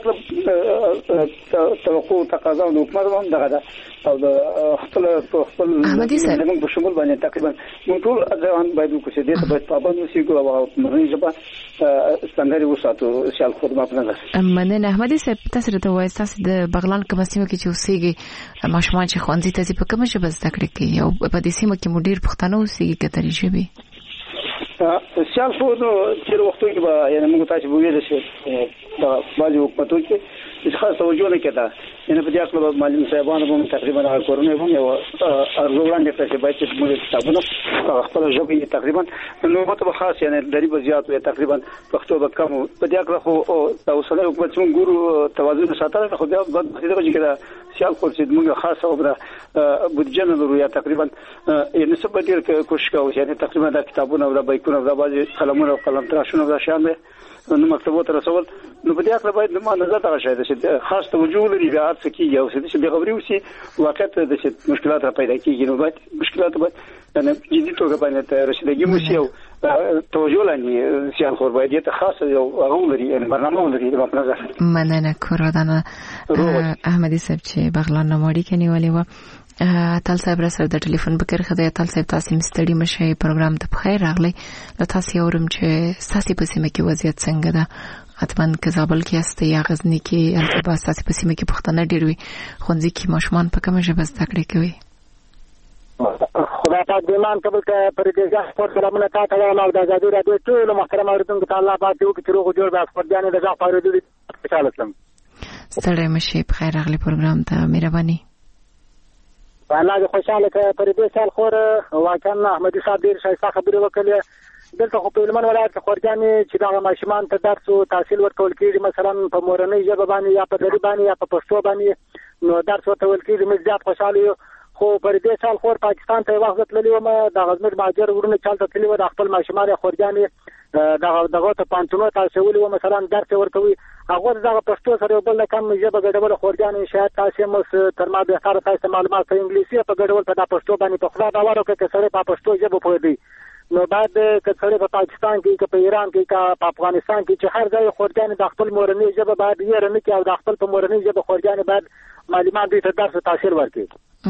توقع تقاضا د حکومت هم دغه او د خپل موږ په شمول باندې تقریبا موږ ټول ځوان باید وکړو چې د باید پابند اوسو او مورنۍ ژبه ستاندري وساتو سیال خدمت نه ده. مننه احمدي صاحب تاسو ته وایي تاسو د بغلان کومه سیمه کې چې اوسېږي ماشومان چې ښوونځي ته ځي په کومه ژبه زده کړې کوي او په دې سیمه کې مو ډېر پښتانه اوسېږي کتري ژبې سیال خو نو چې وختو کې به یعنی موږ تاسو ویل شي دا باندې حکومتو کې خاص توجه نه کړه یعنی په دې اړه معلم صاحبانو هم تقریبا کورونه هم یو ارزوړاندې ته باید چې موږ کتابونه خپل ژبه تقریبا نو مته خاص یعنی درې بزیات وي تقریبا پښتو به کم په دې اړه خو تاسو له حکومت څنګه ګورو توازن ساتل خو بیا د دې کې سیال خو چې موږ خاصه وبره بودجه نه لرو یا تقریبا یعنی څه به ډیر کوشش کوو یعنی تقریبا د کتابونو او د بایکونو او د بازي قلمونو او قلم تراشونو د شامل نو مکتبو ته رسول نو په دې اړه باید د نظر ته شاید چې خاص توجه لري بیا څه کیږي او چې به خبري وسی واقعیت د مشکلات را پیدا کیږي نو باید مشکلات باید نه جدي توګه باندې رسیدګي موسی او توجه لري سیال خور باید ته خاص یو غو لري یعنی برنامه لري په نظر مننه کورودانه احمدي صاحب چې بغلان نوموړي کني ولې و تل صاحب را سره د ټلیفون بکر خدای تل صاحب تاسو مستړي مشه پروګرام ته بخیر راغلی له تاسو اورم چې تاسو په سیمه کې وضعیت څنګه ده حتمن که زابل کې است یا غزنی کې البته تاسو په سیمه کې پښتانه ډیر وي خونځي کې ماشومان په کومه ژبه زده کړې کوي خدای پاک دې ایمان قبول کړي. پر دې ځای خپل سلامونه تا ته وایم او د ازادي راډیو ټولو محترم اورېدونکو ته الله پاک دې وکړي چې روغ جوړ به اکبرجانې د غږ په اورېدو خوشحاله شم. ستړی مشي په خیر راغلی پروګرام ته مهرباني. الله دې خوشحاله کړي. پر دې سال خور واقعا احمدي صاحب ډېر ښایسته خبرې وکړې. دلته خو په هلمند ولایت کې خورجانې چې دغه ماشومان ته درس او تحصیل ورکول کېږي مثلا په مورنۍ ژبه باندې یا په دري باندې یا په پښتو باندې نو درس ورته ویل کېږي. موږ زیات خوشحاله یو. خو پر دې سال خور پاکستان ته وخت تللی وم د غزنر مهاجر ورونه چالت تللی و د خپل ماشومان خورجانې دغه ته پانتونو تاسو ولې و مثلا درس ورکوي هغه دغه پښتو سره بل کم ژبه ګډول خورجانې شاید تاسو مس تر ما به سره تاسو معلومات په انګلیسي په ګډول په پښتو باندې په خلا دا ورو کې سره په پښتو ژبه پوي دی. نو بعد کڅوړې په پاکستان کې په ایران کې په افغانستان کې چې هر ځای خورجانې د خپل مورنۍ ژبه باید یې رنه کې او د خپل په مورنۍ ژبه خورجانې باید معلومات دې ته درس تاثیر ورکړي.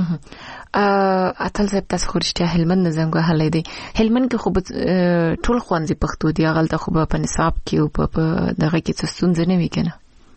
اتل زب تاسو خورشته هلمند زنګ وهلې دي. هلمند کې خو ټول خوانځي پښتو دی غلطه خو په نصاب کې او په دغه کې څه ستونزې نه وي کنه.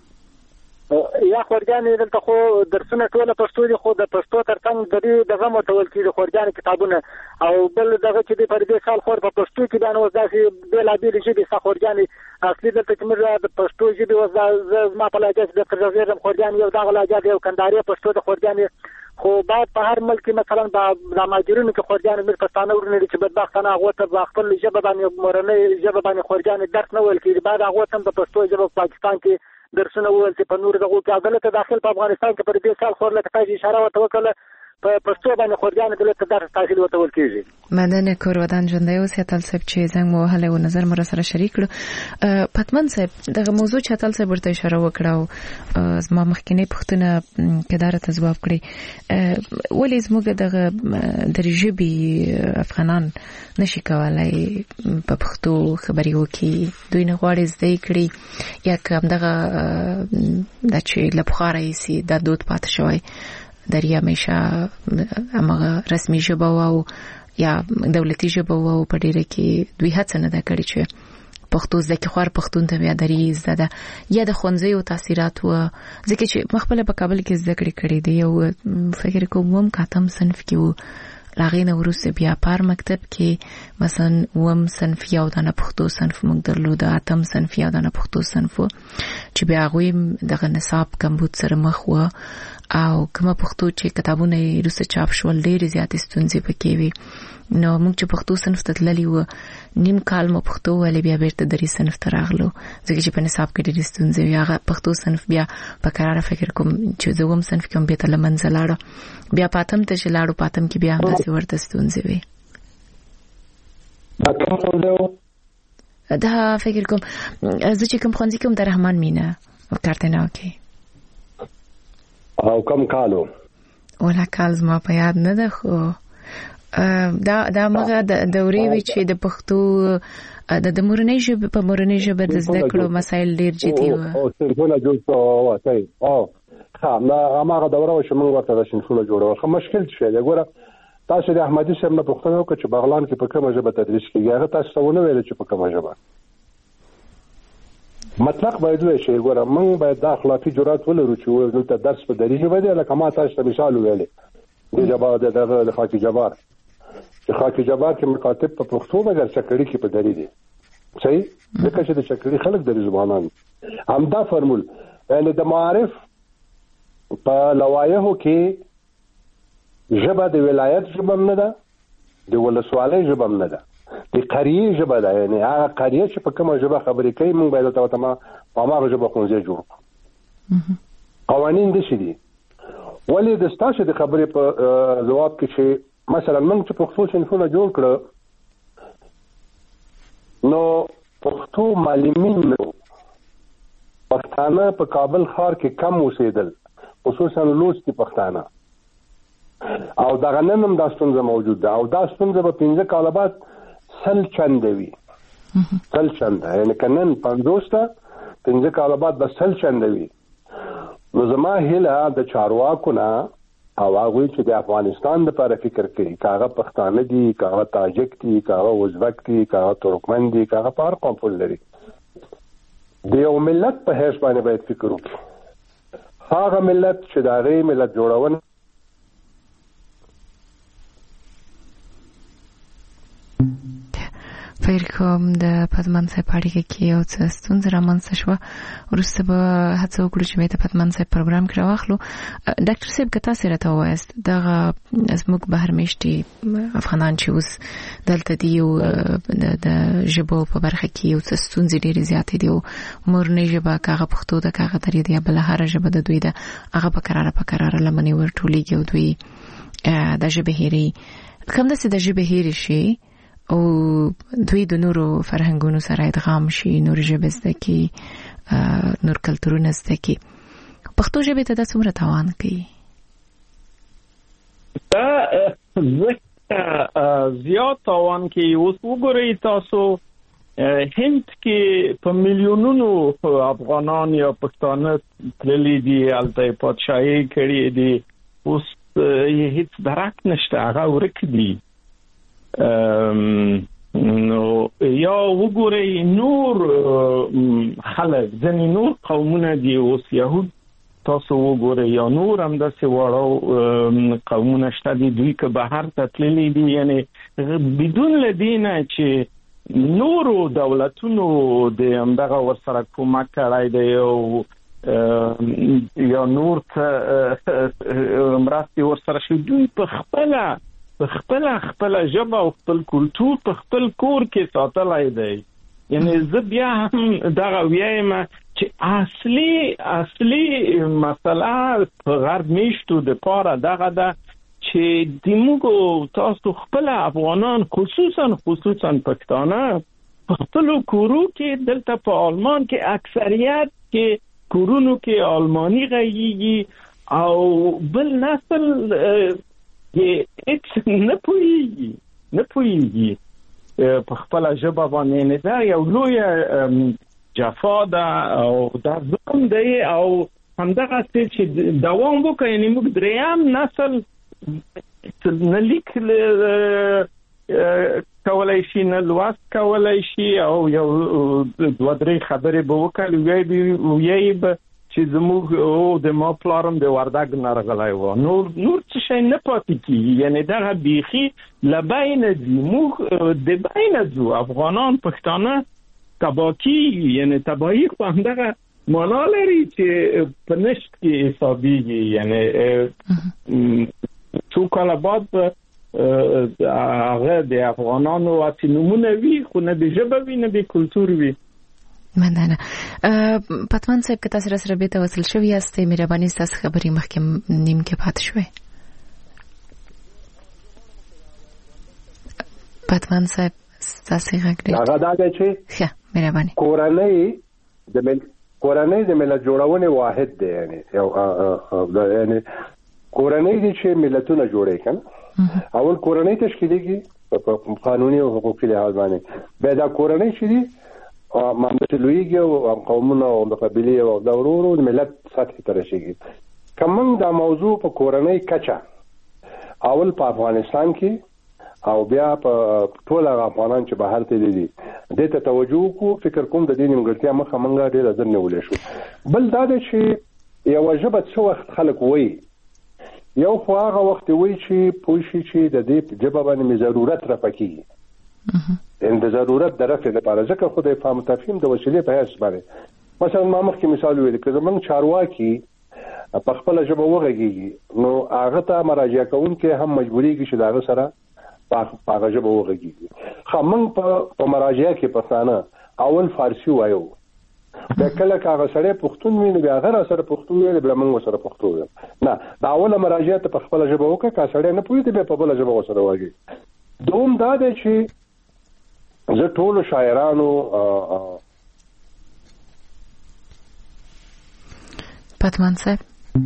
یا خورجانې دلته خو درسونه ټول پښتو دي خو د پښتو ترڅنګ د دې دغه متول کېږي خورجانې کتابونه او بل دغه چې د پر دې سال خور په پښتو کې باندې وځي بل عادي ژبه څخه خورجانې اصلي دلته چې موږ د پښتو ژبه وځي ما په لهجه د ترجمه خورجانې یو دغه لهجه یو کنداري پښتو د خورجانې خو بعد په هر ملک مثلا د ماجرونو کې خورجانې موږ پښتانه ورنه چې بدبختانه هغه ته خپل ژبه باندې مورنۍ ژبه باندې خورجانې درس نه ویل کېږي. بعد هغه ته د پښتو ژبه په پاکستان کې درسونه ویل چې په نور دغه کې عدالت داخل په افغانستان کې پر دې سال خور لکه تاسو اشاره وکړه په پښتو باندې خورجانې دلته درس تحصیل ورته کېږي. مدن کور ودان ژوندۍ اوسې اتل صاحب چې زنګ مو هله و نظر مر سره شریک کړو. پتمن صاحب دغه موضوع چې اتل صاحب ورته اشاره وکړه او زما مخکینی پښتنه کدارت جواب کړی ولې زموږ دغه درجبي افغانان نشي کولای په پښتو خبري وکړي دوی نه غواړي زده کړي یا کوم دغه د چې لپاره سي د دود پات شوی دریا میشه امغه رسمي ژبه او یا دولتي ژبه او په ډیره کې دوی هڅه نه ده کړې چې پښتو ځکه خور پښتون ته بیا دري زده یا د خونځي او تاثیرات و ځکه چې مخبله په کابل کې زده کړې دي او فکر کوم کاتم صنف کې لاغینه ورسته بیا پر مکتب کې مثلا وم صنف یو د پښتو صنف موږ درلود اتم صنف یو د پښتو صنف چې بیا غوي دغه نصاب کمبود سره مخ و او کومه پښتو چې کتابونه روسه چاپ شول ډېر زیات ستونزې پکې وي. نو موږ چې پښتو صنف ته تللی و نیم کال مو پښتو ولې بیا بیرته دري صنف ته راغلو ځکه چې په نصاب کې ډېر ستونزې وي. هغه پښتو صنف بیا په قرار فکر کوم چې زوم صنف کوم به تل منځلاړو بیا پاتم ته چې لاړو پاتم کې بیا همداسې ورته ستونزې وي. دا فکر کوم زه چې کوم خوانځي کوم د رحمان مینه کارتناو کې او کم کالو ولا کال زما په یاد نه ده خو دا مغه د دورې وی چې د پښتو د مورنۍ ژبه په مورنۍ ژبه د زده کړو مسایل ډیر جدي و او څنګه جوړ وای او خامہ هغه دوره چې موږ ورته د شنفوله جوړول خو مشکل شي ګوره تاسو د احمدي صاحب نه پوښتنه وکړه چې بغلان کې په کومه ژبه تدریس کیږي هغه تاسو ونه ویل چې په کومه ژبه مطلق باید وي چې ګوره موږ باید د اخلاقی جرأت ولرو چې ورته درس په دري ژبه دی لکه ما تاسو ته مثال ویلې د جبار د خاکی جبار چې خاکی جبار کې مکاتب په پښتو مګر چکړی کې په دري دي صحیح ځکه چې د چکړی خلک د ځوانان همدا فرمول یعنی د معارف په لوایحو کې ژبه د ولایت ژبه نه ده د ولسوالۍ ژبه نه ده د قریه ژبه ده یعنی هغه قریه چې په کومه ژبه خبرې کوي موږ باید ته په ما ژبه خونځي جوړ قوانین دي شي دي ولې د ستاسو د خبرې په جواب کې چې مثلا موږ چې پښتو صنفونه جوړ کړو نو پښتو معلمین پښتانه په کابل ښار کې کم اوسېدل خصوصا لوستي پښتانه او دا غننم دا ستونزه موجود ده او دا ستونزه په 15 کال بعد سل چند وي سل چند یعنی کنن 50 تا 15 کال بعد به سل چند وي نو زما هله د چارواکو نه او هغه چې د افغانستان لپاره فکر کوي کاغه پښتانه دي کاغه تاجک دي کاغه ازبک دي کاغه ترکمن دي کاغه پر قوم لري د یو ملت په هیڅ باندې باید فکر وکړي هغه ملت چې دا غي ملت جوړونه فکر کوم د پدمن صاحب اړیکه کې یو څه ستونزه رامنځته شوه وروسته به هڅه وکړو چې د پدمن صاحب پروګرام کې راوخلو ډاکټر صاحب که تاسو راته وایاست دغه زموږ بهر میشتي افغانان چې اوس دلته دي او د ژبو په برخه کې یو څه ستونزې ډېرې زیاتې دي او مورنۍ ژبه کاغه پښتو ده کاغه دري دی بل هر ژبه د دوی ده هغه په قراره لمنې ورټولېږي او دوی د ژبې هېري کوم داسې د ژبې هېري شي او دوی د نورو فرهنګونو سره ادغام شي نور ژبې زده کړي نور کلتورونه زده کړي پښتو ژبې ته دا څومره تاوان کوي دا زیات تاوان کوي اوس وګورئ تاسو هند کې په میلیونونو افغانان یا پښتانه تللي دي هلته پادشاهي کړې دي اوس هیڅ درک نشته هغه ورک دي نو یا وګورئ نور خلک ځینې نور قومونه دي اوس یهود تاسو وګورئ یا نور هم داسې واړه قومونه شته دي دوی که بهر ته تللي دي یعنې بدون له دې نه چې نورو دولتونو د همدغه ورسره کومک کړی دی او یا نور مرستې ورسره شي دوی په خپله ژبه او خپل کلتور په خپل کور کې ساتلی دی یعنی زه بیا هم دغه وایم چې اصلي مسله په غرب میشتو د پاره دغه ده چې د موږ تاسو خپل افغانان خصوصا پښتانه په خپل کورو کې دلته په آلمان کې اکثریت کې کورونو کې آلمانی غږیږي او بل نسل هیڅ نه پوهیږي په خپل ژبه باندې نه دا یو لوی جفا ده او دا ظلم دی او همدغه چې دوام وکړي یعنې موږ دریم نسل نه لیک کولای شي نه لوست کولای شي او یو دوه درې خبرې به وکړي ویې به چې زموږ د ما پلارم د وردګ نه راغلی و نور څه شی نه پاتې کېږي یعنې دغه بیخي له بینه ځي موږ د بینه ځو افغانان پښتانه تباه کېږي یعنې تباهي خو همدغه معنا لري چې په نشت کې حسابېږي یعنې څو کاله بعد هغه د افغانانو هسې نومونه وي خو نه د ژبه وي نه د کلتور وي مننه پتمن صاحب که تاسو سره بیرته وصل شوي یاستئ مهرباني ستاسو خبرې مخکې نیم کې پاتې شوې پتمن صاحب ستاسو غږ دی هغه دا دی چې ښه مهرباني کورنۍ د ملت جوړونې واحد دی یعنی کورنۍ دي چې ملتونه جوړي کنه اول کورنۍ تشکیلېږي په قانوني او حقوقي لحاظ باندې به دا کورنۍ چې دي مامدلویږي او قومونه او قبيله او د ورورو ملت سطح ته رسیږي کوم دا موضوع په کورنۍ کچا اول په افغانستان کې او بیا په ټول افغانان چې بهر ته دي د ته توجه کو فکر کوم د دې نیمګړتیا مخه منګه ډېر ځنه ولې شو بل دا چې یو وجبه څو وخت خلک وایي یو خو هغه وخت وایي چې پوښي چې د دې جبه باندې ضرورت را پکېږي ان د ضرورت د رفع لپاره ځکه خو د فهم تفهیم د وسیلې په هیڅ باندې مثلا ما مخکې مثال ویل کړم موږ چارواکي په خپل ژبه وغږیږي نو هغه ته مراجعه کوونکې هم مجبورېږي چې دا سره په هغه ژبه وغږیږي خو موږ په مراجعه کې پښتانه اول فارسی وایو د کله کاغه سره پښتون ویني بیا غیر سره پښتون ویل بیا موږ سره پښتو نه دا اوله مراجعه ته په خپل ژبه وکړه کا سره نه پوهیږي به په بل ژبه وسره وایي دوم دا دی چې زه ټول شاعرانو پتمن صاحب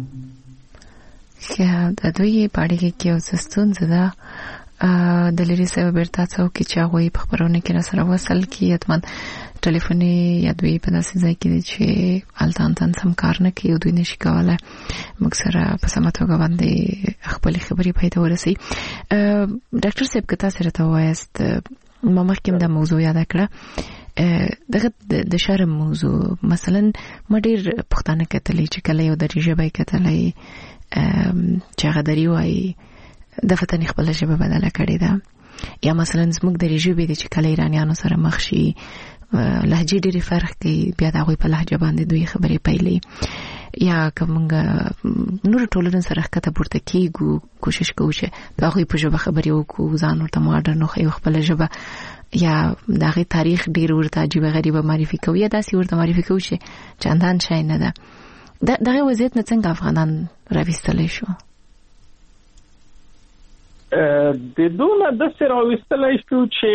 چې د دوی پاړې کې یو ستونزه ده د لری سبب ورته څوک چې هغه په خبرونه کې را سره وصل کی اتمن ټلیفوني یا دوی په داسې ځای کې چې التان سم کار نه کوي دوی نشي کولای موږ سره په سمه توګه باندې خپل خبرې پیدا ورسي ډاکټر صاحب که تاسو راته وایاست ما مخکې د موضوع یاد کړه دغه د شرم موضوع مثلا ما ډیر پښتانه کتلې چې کله یو د ژبې کتلې چې هغه دري وایي د فتنې خپل ژبه بدله کړې ده یا مثلا زموږ د ژبې د چې کله ایرانیانو سره مخ شي لهجې ډېرې فرق کوي بیا د هغوی په لهجه باندې دوی خبرې پیلي یا کومه نور ټولنه سره ښکته پورته کیږو کوشش کوو چې د هغوی په ژبه خبرې وکړو ځان ورته ماډرن وښیو خپله ژبه یا د هغې تاریخ ډېر ورته عجیبه غریبه معرفي کوو یا داسې ورته معرفي کوو چې چندان شی نه ده دغه وضعیت نه څنګه افغانان راویستلی شو د دونه داسې راویستلی شو چې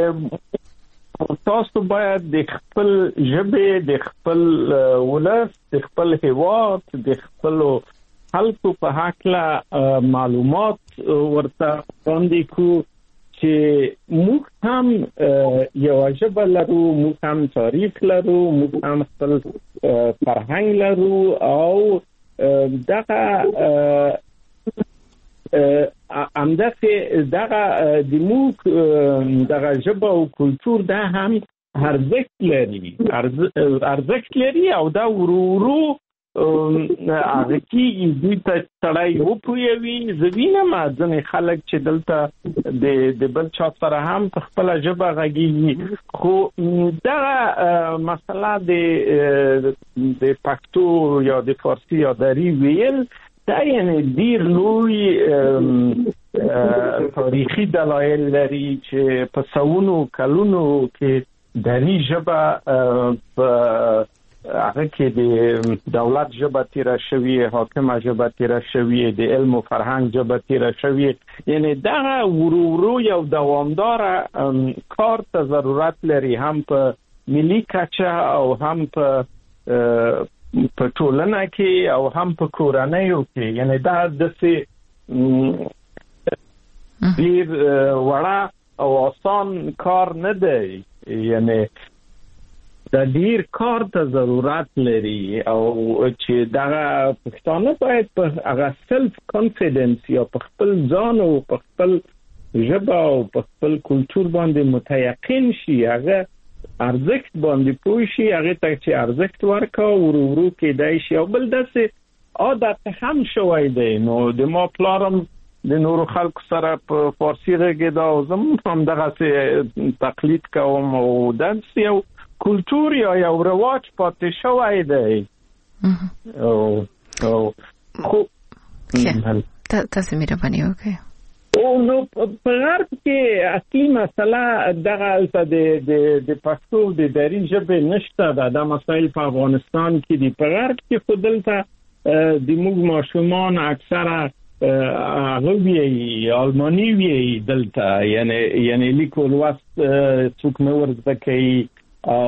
تاسو باید د خپل ژبې د خپل ولس د خپل هیواد د خپل خلکو په هکله معلومات ورته وړاندې کړو چې موږ هم یو ژبه لرو موږ هم تاریخ لرو موږ هم خپل فرهنګ لرو او دغه همداسې دغه د موږ دغه ژبه او کلتور دا هم ارزښت لري او دا ورو هغه کېږي دوی ته سړی وپوهوي زه وینم ځینې خلک چې دلته د بل چا سره هم په خپله ژبه غږېږي خو دغه مسله د پښتو یا د فارسي یا دری ویل دا یعنی ډیر لوی تاریخي دلایل لري چې په سوونو کلونو کې دری ژبه په هغه کې د دولت ژبه تیره شوې حاکمه ژبه تیره شوې د علم او فرهنګ ژبه تیره شوې یعنی دغه ورو یو دوامدار کار ته ضرورت لري هم په ملي کچه او هم په ټولنه کې او هم په کورنیو کې یعنی دا داسې ډیر وړه او آسان کار نه دی یعنی دا ډیر کار ته ضرورت لري او چې دغه پښتانه باید په هغه سلف کانفیډنس یا په خپل ځان او په خپل ژبه او په خپل کلتور باندې متيقن شي هغه ارزښت باندې پوه شي هغه ته چې ارزښت ورکړو ورو کېدای شي او بل داسې عادت هم شوی دی نو د ما پلارم د نورو خلکو سره په فارسي غږېده او زه هم دغسې تقلید کوم او داسې یو کلتور یا یو رواج پاتې شوی دی خو تاسو مهرباني وکړئ او نو په غرب کې اصلي مسله دغه د پښتو د دری ژبې نشته دا مسایل په افغانستان کې دي په غرب کې خو دلته د موږ ماشومان اکثره هغه وی آلماني وی دلته یعنی لیکل لوست څوک نه ورزده کوي او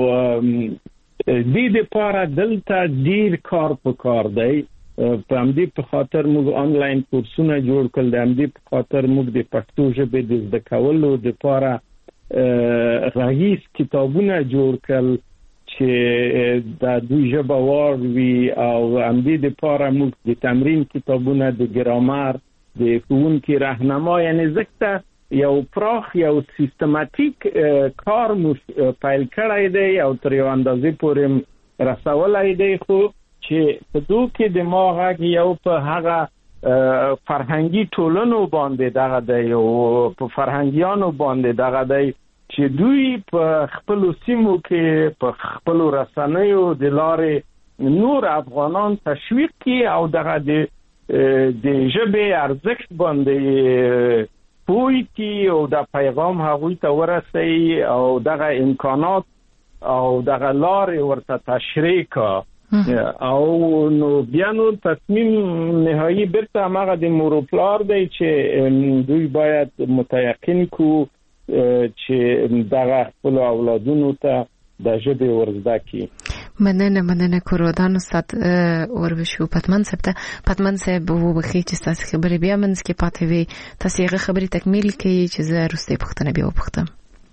دې لپاره دلته ډیر کار پکار دی په همدې په خاطر موږ آنلاین کورسونه جوړ کړل د همدې په خاطر موږ د پښتو ژبې د زده کولو لپاره غږیز کتابونه جوړ کړل چې د دوی ژبه وار وي او همدې لپاره موږ د تمرین کتابونه د ګرامر د ښوونکي راهنما یعنی ځکه یو پراخ یو سیستماتیک کار پیل کړی دی او تر یو اندازې پورې رسولی دی خو چې په دوی کې د ما غږ یو په هغه فرهنګي ټولنو باندې دغه دی او په فرهنګیانو باندې دغه دی چې دوی په خپل سیمو کې په خپل رسنیو د لارې نور افغانان تشویق کړي او دغه د ژبې ارزښت باندې پوه کړي او د پیغام هغوی ته ورسوي او دغه امکانات او دغه لارې ورته تشریح کړي او نو بیا نو تصمیم نهایی برته هغه د موروپلار دی چې دوی باید متيقن کو چې دغه خپل اولادونو ته د ژبې ورزده کړي مننه کورودان استاد اوربشو پتمن صاحب وبخښئ چې تاسو خبرې بیا منځ کې پاتې وي تاسو هغه خبرې تکمیل کړئ چې زه وروسته پوښتنه بیا وپوښتم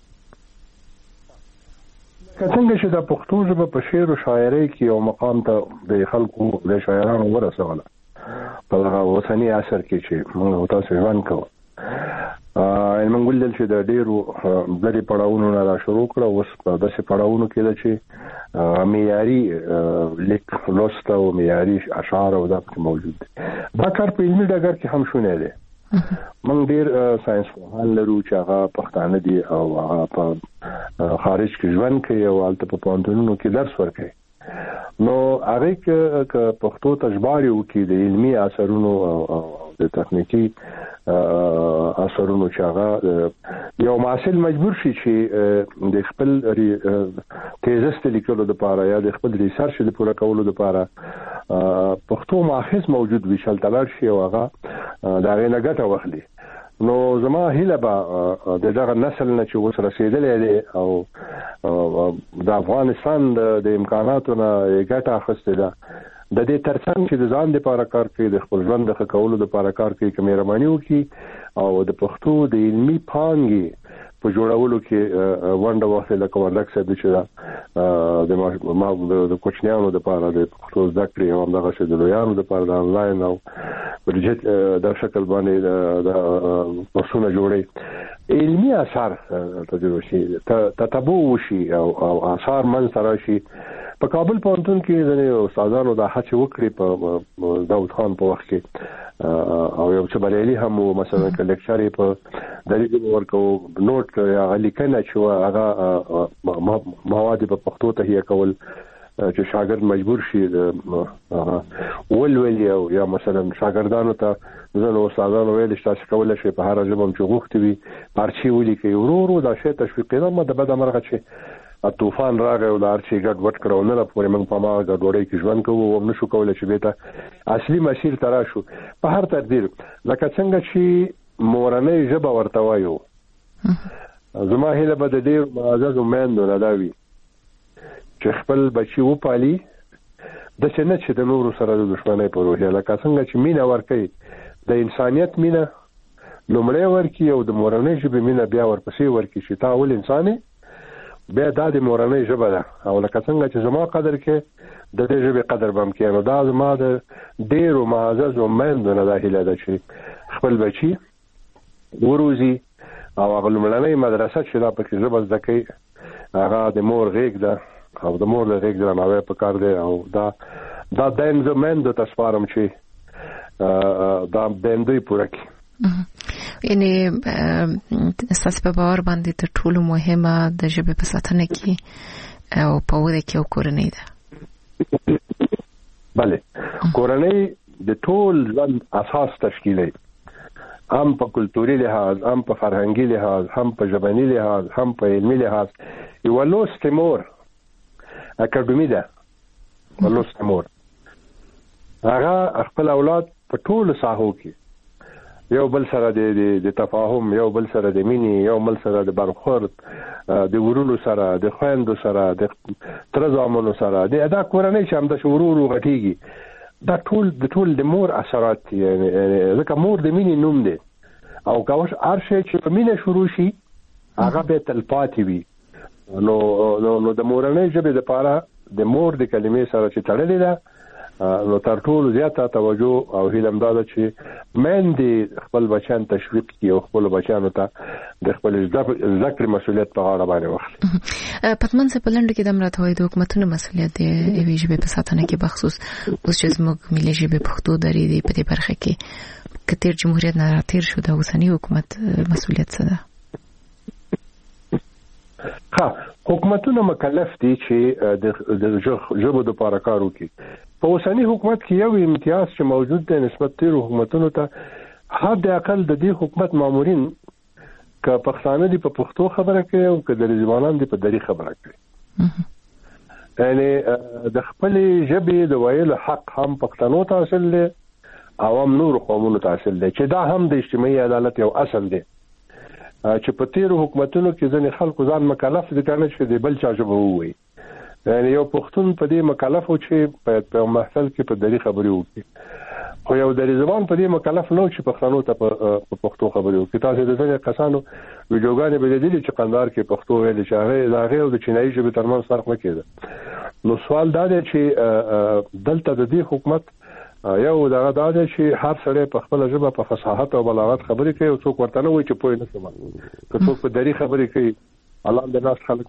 څنګه چې د پښتو ژبه په شعر او شاعرۍ کې یو مقام ته د خلکو د شاعرانو ورسوله په هغه اوسني عصر کې چې موږ تاسو ژوند کوو موږ ولل چې د ډیرو لري پړاوونو نه شروع کړو اوس په داسې پړاوونو کې چې معیاري لیک لوست او معیاري اشعار او دا موجود دي دا کار په علمي ډګر کې هم شونه دي موږ ډیر ساينس پوهان لرو چې هغه پښتانه دي او هغه په خارج کې ژوند کوي او هلته په پوهنتونونو کې درس ورکوي. نو هغه کې پښتو ته ژباړې وکړي د علمي اثرونو او د تخنیکی اثرونو چې هغه یو محصل مجبور شي چې د خپل تیزس لیکلو لپاره یا د خپل ریسرچ د پوره کولو لپاره پښتو ماخذ موجود وي چې تلل شي او هغه دا غي ګټه واخلي. نو زما هیله به دغه نسل نه چې اوس رسیدلې دي او د افغانستان د امکاناتو نه ګټه اخیسته ده د دې ترڅنګ چې د ځان لپاره کار کوي د خپل ژوند د ښه کولو لپاره کار کوي چې مهرباني وکړي او د پښتو د علمي پانګې په جوړولو کې ونډه واخلي لکه وردګ صاحب چې د کوچنیانو لپاره د پښتو زده کړې او همدغه چې د لویانو لپاره د انلاین او ورجت د شکل باندې د پښتو جوړي علمي اثار تجربه شي تتبع شي او اثار من سره شي. په کابل پوهنتون کې د استادانو د هڅې وکړې په داود خان په وخت کې او یو څه بریالي هم مثلا لیکچر په دلیل ورکو نوٹ یا لیکنه چې هغه مواد په پښتو تهیه کول چې شاګرد مجبور شي ولولي او یا مثلا شاګردانو ته زنه استادانو ویل چې تاسو کولای شئ په هر ژبه چې غوښتي وي پارچي ولیکي ورو دا شی تشویقي نه د بده مرغه چې طوفان راغی او د ارچي ګډ وډ کړو نه پورې موږ په ما ګډوډۍ کې ژوند کوو او نشو کولای چې بیت اصلي مسیر ترا شو په هر تقدیر لکه څنګه چې مورنۍ ژبه ورته وایو. زما هیله به د ډیر معزز میندو نه دا وي چې خپل بچي وپالي د څه نه چې د نورو سره د دښمنۍ په روحیه لکه څنګه چې مینه ورکړي د انسانیت مینه لومړی ورکړي او د مورنۍ ژبې مینه بیا ورپسې ورکړي چې تا ول انساني بیا د مورنۍ ژبه ده او لکه څنګه چې زما قدر کې د دې ژبې قدر بم کې نو دا زما د ډیرو معزز میندو نه دا هیله ده چې خپل بچي وروزي او هغه لومړنۍ مدرسه چې دا پکې ژبه زده کوي هغه د مور غېږ ده او د مور له غېږ درناوی پکار دی او دا د میندو ته سپارم چې دا دندوی پوره کړي. یعنی اساس په باور باندې تر ټولو مهمه د ژبې په ساتنه کې او په وده کې کورنۍ ده. بله کورنۍ د ټول ژوند اساس تشکیلوي هم په کلتوري لحاظ هم په فرهنګي لحاظ هم په ژبني لحاظ هم په علمي لحاظ. یو لوست مور اکاډمي ده ولوست مور هغه خپل اولاد په ټول ساحو کې یو بل سره د تفاهم یو بل سره د مینې یو بل سره د برخورد د ورونو سره د خويندو سره د تر زامنو سره دا کورنۍ چې هم د شورورو غټيږي دا ټول د مور اثرات یعنی ځکه مور د مینې نوم دی او کاوش ارشه چې په مینه شروع شي هغه به تلپاتې وي. نو د مورنۍ ژبې لپاره د مور د کلمې سره چې تړلې ده نو تر ټولو زیاته توجه او هیله مداده چې مېندې خپل بچیان تشویق کړي او خپل بچیانو ته د خپل ذکر مسؤلیت په غاړه باندې واخلي. پتمن څه پلند کې د امرات وای د حکومتونو مسؤلیت دی ایوي ژبې په ساتنه کې بخصوص اوس چې زموږ ملي ژبې پښتو درې دی په دې برخه کې کتیر جمهوریت نه راتیر شو د اوسنی حکومت مسؤلیت څه ده؟ حکومتونه مکلف دي چې د ژبو د لپاره کار وکړي. په اوسنی حکومت کې یو امتیاز چې موجود دی نسبت تیر حکومتونو ته حد اقل د دې حکومت مامورین ک پښتانه دي په پښتو خبره کوي او ک د ځوانان دي په دری خبره کوي. یعنی د خپل ژبې د ویلو حق هم پښتنو ته حاصل دی او هم نور قومونو ته حاصل دی چې دا هم د اجتماعي عدالت یو اصل دی چې په تیر حکومتونو کې ځنې خلکو ځان مکلف دي کنه چې د بل چا ژبه ووایي. یعنی یو پښتون په دې مکلف و چې په محفل کې په دری خبرې وکړي خو یو د ځوان په دې مکلف نو چې پښتنو ته په پښتو خبرې وکړي. تاسو د دې کسانو ویډیوګانې به لیدلې چې قندهار کې پښتو ویل چې هغه او د چینایي ژبې ترمنځ فرق نه کېده. نو سوال دا دی چې دلته د دې حکومت یو دغه دا دی چې هر سړی په خپل ژبه په فصاحت او بلاغت خبرې کوي او څوک ورته نه وایي چې پوه نه سم که څوک په دری خبرې کوي الله دې ناس خلک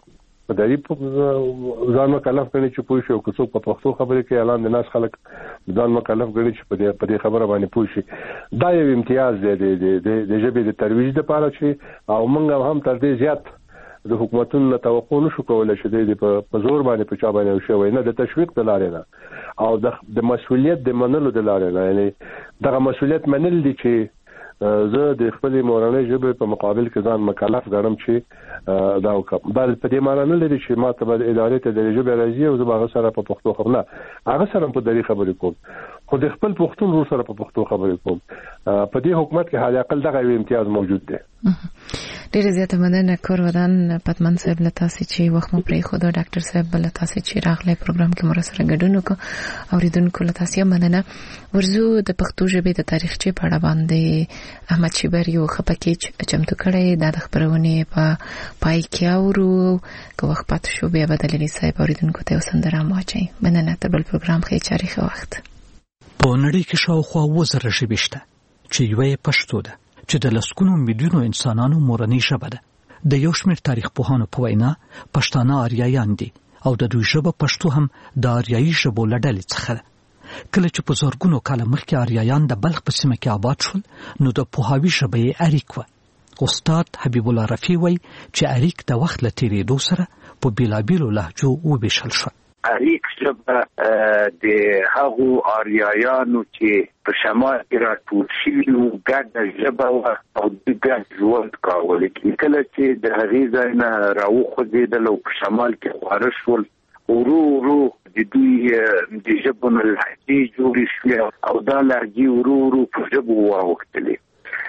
په دری ځان مکلف کړي چې پوه شي او څوک په پښتو خبرې کوي اعلان د ناس خلک ځان مکلف کړي چې په دې خبره باندې پوه شي دا یو امتیاز دی د ژبې د ترویج لپاره چې او موږ هم تر دې زیات د حکومتونو توقع نشو کولای چې په زور باندې په چا باندې شوی نه د تشویق د لارې نه او د مسؤلیت د منلو د لارې نه یعنی دغه مسؤلیت منل دي چې زه د خپل مورنۍ ژبې په مقابل کې ځان مکلف ګڼم چې دا وکړم دا په دې معنی نه لري چې ما ته به ادارې ته د ژبې راځي او زه به هغه سره په پښتو خبرې نه هغه سره په دری خبرې کوم خو د خپل پښتون ورو سره په پښتو خبرې کوم په دې حکومت کې حال اقل دغه امتیاز موجود دی. ډیره زیاته مننه کور ودان پتمن صاحب لتاسي چې وخت مو پرې خو د ډاکټر صاحب لتاسي چې راغلی پروګرام کې مر سره ګډون وکړ اوریدونکو لتاسي مننه ورزو د پښتو ژبې د تاریخچې په اړه باندې احمد شیبر یو خپکیچ چمتو کړی د خبرونه په پای کې اورو که وخت پات شو بیا بدلې صاحب اوریدونکو ته وسندره ماچي مننه تر بل پروګرام کې چاري خو وخت په نړۍ کې شاوخوا 1000 ژبې شته چې یوه پښتو ده چې د لسګونو میلیونو انسانانو مورنۍ ژبه ده د یو شمېر تاریخ پوهانو په وینا پښتانه آریایان دي او د دوی ژبه پښتو هم د آریایي ژبو له ډلې څخه ده. کله چې په زرګونو کاله مخکې آریایان د بلخ په سیمه کې آباد شول نو د پوهاوي ژبه یې اریک وه. استاد حبیب الله رفیع وایي چې اریک د وخت له تېرېدو سره په بېلابېلو لهجو وویشل شوه. اریک ژبه د هغو آریایانو چې په شمال کې راټول شوي وو ګډه ژبه وه او دوی ګډ ژوند کاوه. کله چې د هغې ځای نه راوخوځېدل او په شمال کې خواره شول ورو ورو د دوی د ژبو نه لهجې جوړې شوې او دا لهجې ورو ورو په ژبو واوښتلې.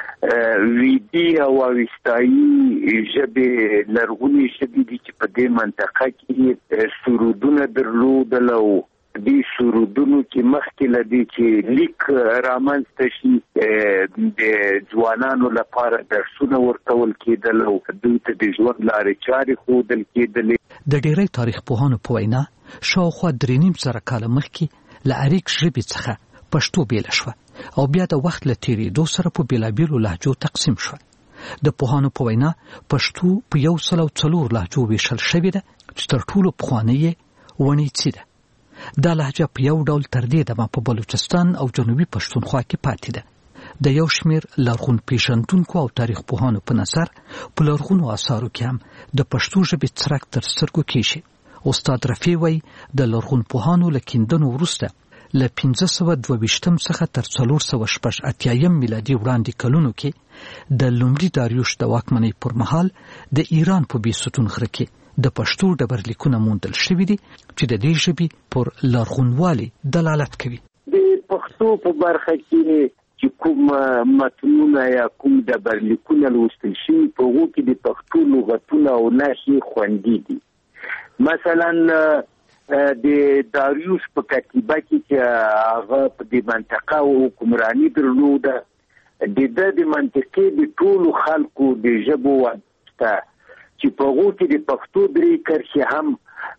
ویدي او اوستایي ژبې لرغونې ژبې دي چې په دې منطقه کې سرودونه درلودل او دې سرودونو کې مخکې له دې چې لیک رامنځته شي د ځوانانو لپاره درسونه ورکول کېدل او دوی ته د ژوند لارې چارې ښودل کېدلې. د ډېری تاریخ پوهانو په وینا شاوخوا 3.5 کاله مخکې له اریک ژبې څخه پښتو بیله شوه او بیا د وخت له تېرېدو سره په بېلابېلو لهجو تقسیم شوه. د پوهانو په وینا پښتو په 104 لهجو ویشل شوې ده چې تر ټولو پخوانۍ یې ونیڅي ده. دا لهجه په یو ډول تر دې دمه په بلوچستان او جنوبي پښتونخوا کې پاتې ده. د یو شمېر لرغون پیژندونکو او تاریخ پوهانو په نظر په لرغونو آثارو کې هم د پښتو ژبې څرک تر سترګو کېږي. استاد رفیع وایي د لرغون پوهانو له کیندنو وروسته له 1522 څخه تر 488 میلادي وړاندې کلونو کې د لومړي داریوش د واکمنۍ پر مهال د ایران په بیستون غره کې د پښتو ډبرلیکونه موندل شوي دي چې د دې ژبې پر لرغونوالي دلالت کوي. د پښتو په برخه کې چې کوم متنونه یا کوم ډبرلیکونه لوستل شوي په هغو کې د پښتو لغتونه او نښې خوندي دي. مثلا د داریوش په کتیبه کې چې هغه په دې منطقه حکمراني درلوده د منطقې د ټولو خلکو د ژبو واسطه چې په هغو کې د پښتو 3 کرښې هم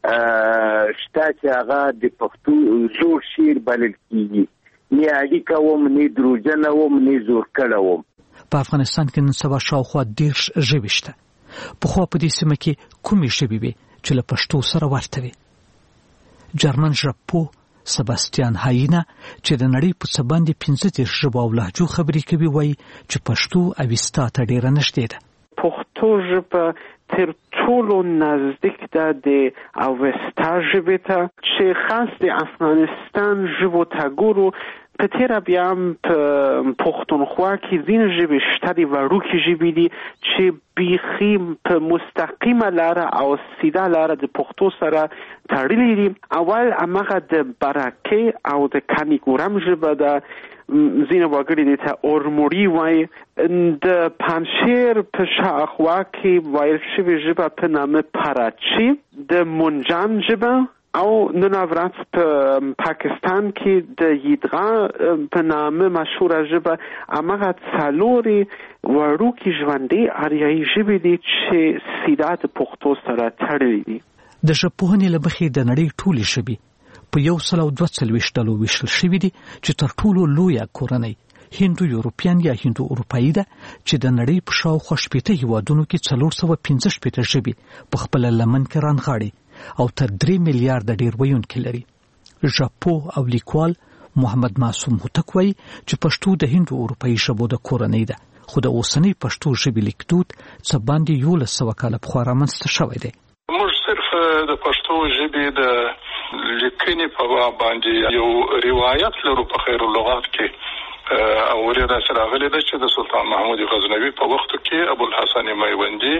شته چې هغه د پښتو زوړ شعر بلل کېږي. نه اړیکه وم نه دروژنه وم نه زور کړه وم. په افغانستان کې نن سبا شاوخوا 10 ژبې شته. پخوا په دې سیمه کې کومې ژبې وې چې له پښتو سره ورته وي؟ جرمن ژبپوه سباستیان هاینا چې د نړۍ په څه باندې 15 ژبو او لهجو خبرې کوي وایي چې پښتو اوستا ته ډېره نږدې ده. پښتو ژبه تر ټولو نزدیک ده د اوستا ژبې ته چې خاص د افغانستان ژبو ته ګورو. په تیره بیا هم په پښتونخوا کې ځینې ژبې شته دي وړوکې ژبې دي چې بیخي په مستقیمه لاره او سیده لاره د پښتو سره تړلي دي. اول هماغه د برکې او د کانیګورم ژبه ده. ځینې وګړي دې ته اورموړي وایي. د پنجشیر په شاوخوا کې ویل شوې ژبه په نامه پراچی. د منجان ژبه او نن ورځ په پاکستان کې د یدغا په نامه مشهوره ژبه هماغه څلورې وړوکې ژوندۍ آریایي ژبې دي چې سیده د پښتو سره تړلي دي. د ژبپوهنې له مخې د نړۍ ټولې ژبې په 142 ډلو ویشل شوي دي چې تر ټولو لویه کورنۍ هندو یورپین یا هندو اروپایي ده چې د نړۍ په شاوخوا 80 هیوادونو کې 415 ژبې په خپل لمن کې رانغاړي او تر 3 میلیارډ ډیر ویونکي لري. ژبپوه او لیکوال محمد معصوم هوتک وایي چې پښتو د هندو اروپایي ژبو د کورنۍ ده، خو د اوسنۍ پښتو ژبې لیکدود څه باندې 1100 کاله پخوا رامنځته شوی دی. موږ صرف د پښتو ژبې د لیکنې په باندې یو روایت لرو په خیر اللغات کې، او ورته سره غلي ده چې د سلطان محمود غزنوي په وخت کې ابوالحسن میوندي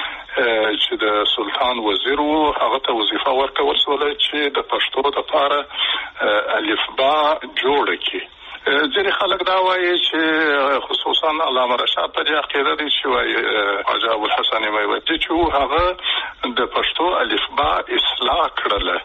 چې د سلطان وزیر وو، هغه ته وظیفه ورکول شوه چې د پښتو لپاره الفبا جوړ کړي. ځینې خلک دا وایي چې خصوصا علامه رشاد په دې عقیده دي چې وایي حاجي ابوالحسن میوندي چې هغه د پښتو الفبا اصلاح کړله،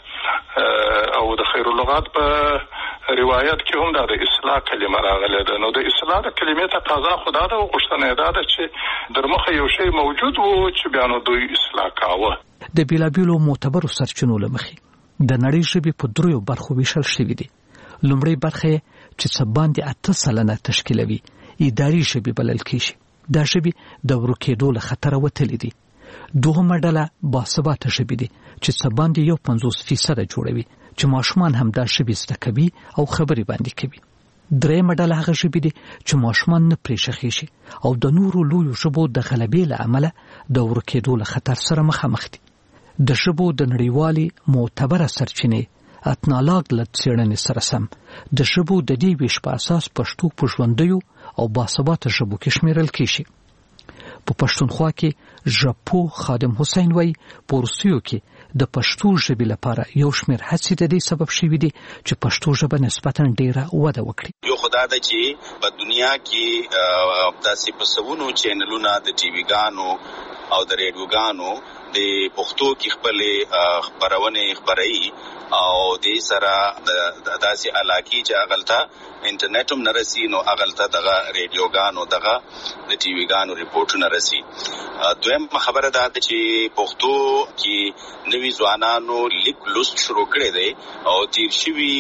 او د خیر اللغات په روایت کې هم دا د اصلاح کلمه راغله ده. نو د اصلاح د کلمې تقاضا خدا ده او غوښتنه ده چې درمخه یو شی موجود وو چې بیا نو دوی اصلاح کاوه. د بیلابیلو معتبرو سرچینو له مخې د نړۍ ژبې په 3 برخو ویشل شوې دي. لومړی برخه چې څه باندې 8% تشکیلوي اداري ژبې بلل کېږي. دا ژبې د ورکېدو له خطره وتلې دي. دوهمه ډله باثباته ژبې دي چې څه باندې 50% جوړوي چې ماشومان هم دا ژبې زده کوي او خبرې باندې کوي. درېمه ډله هغه ژبې دي چې ماشومان نه پرې شخېږي او د نورو لویو ژبو د غلبې له امله د ورکېدو له خطر سره مخامخ دي. د ژبو د نړیوالې معتبره سرچینې اتنالاګ له څېړنې سره سم د ژبو د دې ویش په اساس پښتو په ژوندیو او باثباته ژبو کې شمیرل کېږي. په پښتونخوا کې ژبپوه خادم حسین وایي په روسیو کې د پښتو ژبې لپاره یو شمېر هڅې د دې سبب شوي دي چې پښتو ژبه نسبتاً ډېره وده وکړي. یو خدا ده چې په دنیا کې داسې په سوونو چینلونه د ټي وي ګانو او د ریډیوګانو د پښتو کې خپل خبرونه خبري او د سره داسې علاقې چې اغلطه انټرنیټ هم نرسي، نو اغلطه دغه ریډیوګانو دغه د ټي وي ګانو ریپورټونه رسي. دویم خبره ده چې پښتو کې نوي ځوانانو لیک لوست شروع کړي دي او تیر شوي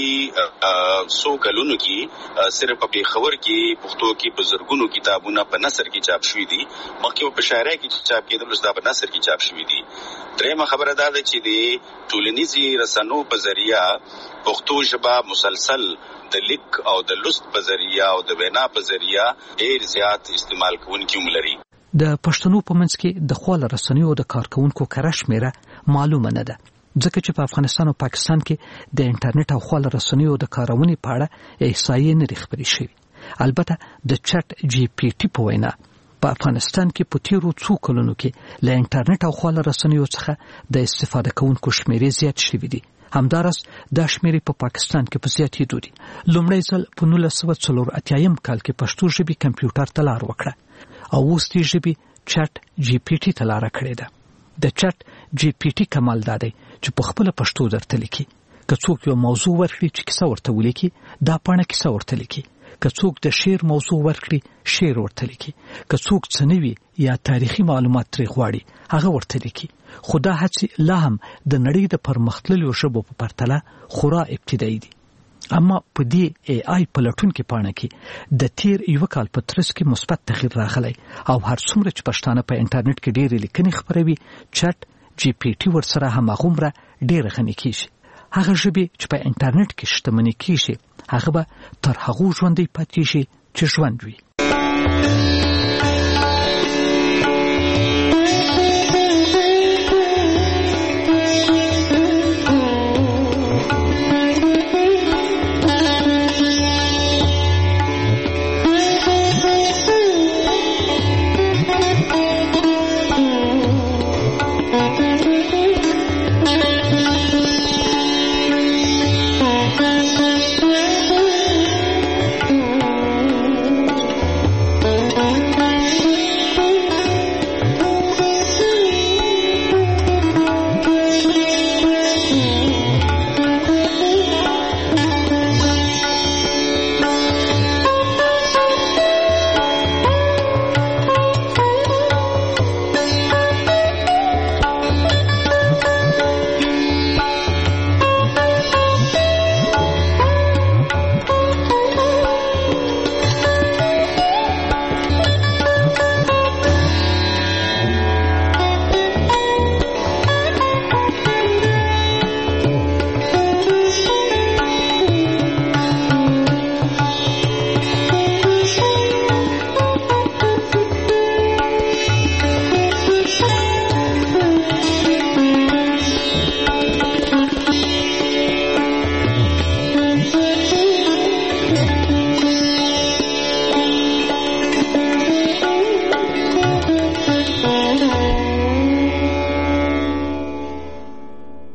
100 کلونو کې صرف په خبر کې پښتو کې بزرګونو کتابونه په نثر کې چاپ شوي دي، مخکې په شاعرۍ کې چاپ کېدل اوس دا په نثر کې چاپ شوي دي. درېمه خبره ده چې د ټولنیزي رسنو په ذریعہ پښتو ژبه مسلسل د لیک او د لوست په ذریعہ او د وینا په ذریعہ ډېر زیات استعمال کوونکي هم لري. د پښتنو په منځ کې د خواله رسنیو د کارکونکو کره شمیره معلومه نه ده، ځکه چې په افغانستان او پاکستان کې د انټرنیټ او خواله رسنیو د کارونې په اړه احصایې نه خبرې شوي. البته د چټ جی پی ټي په وینا په افغانستان کې په تیرو 2 کلونو کې له انټرنیټ او خواله رسنیو څخه د استفاده کوونکو شمیرې زیات شوي دي. همدارس دا شمیرې په پاکستان کې په زیاتېدو دي. لومړی ځل په 1984 کال کې پښتو ژبې کمپیوټر ته لار وکړه او اوس دې ژبې چټ جی پی ټي ته لار کړې ده. د چټ جی پی ټي کمال دا دی چې په خپل پښتو درته لیکي. که څوک یو موضوع ورکړي چې کیسه ورته ولیکي، دا پاڼه کیسه ورته لیکي. که څوک د شعر موضوع ورکړي، شعر ورته لیکي. که څوک څه نوي یا تاریخي معلومات ترې غواړي، هغه ورته لیکي. خو دا هڅې لا هم د نړۍ د پرمختللو ژبو په پرتله خورا ابتدایي دي. اما په دې ای آی پلټونکو پاڼه کې د تیر یو کال په ترڅ کې مثبت تغییر راغلی او هر څومره چې پښتانه په انټرنیټ کې ډېرې لیکنې خپروي، چټ جی پی ټي ورسره هماغومره ډېر غني کیږي. هغه ژبې چې په انټرنیټ کې شتمنې کیږي، هغه به تر هغو ژوندۍ پاتې شي چې ژوند وي.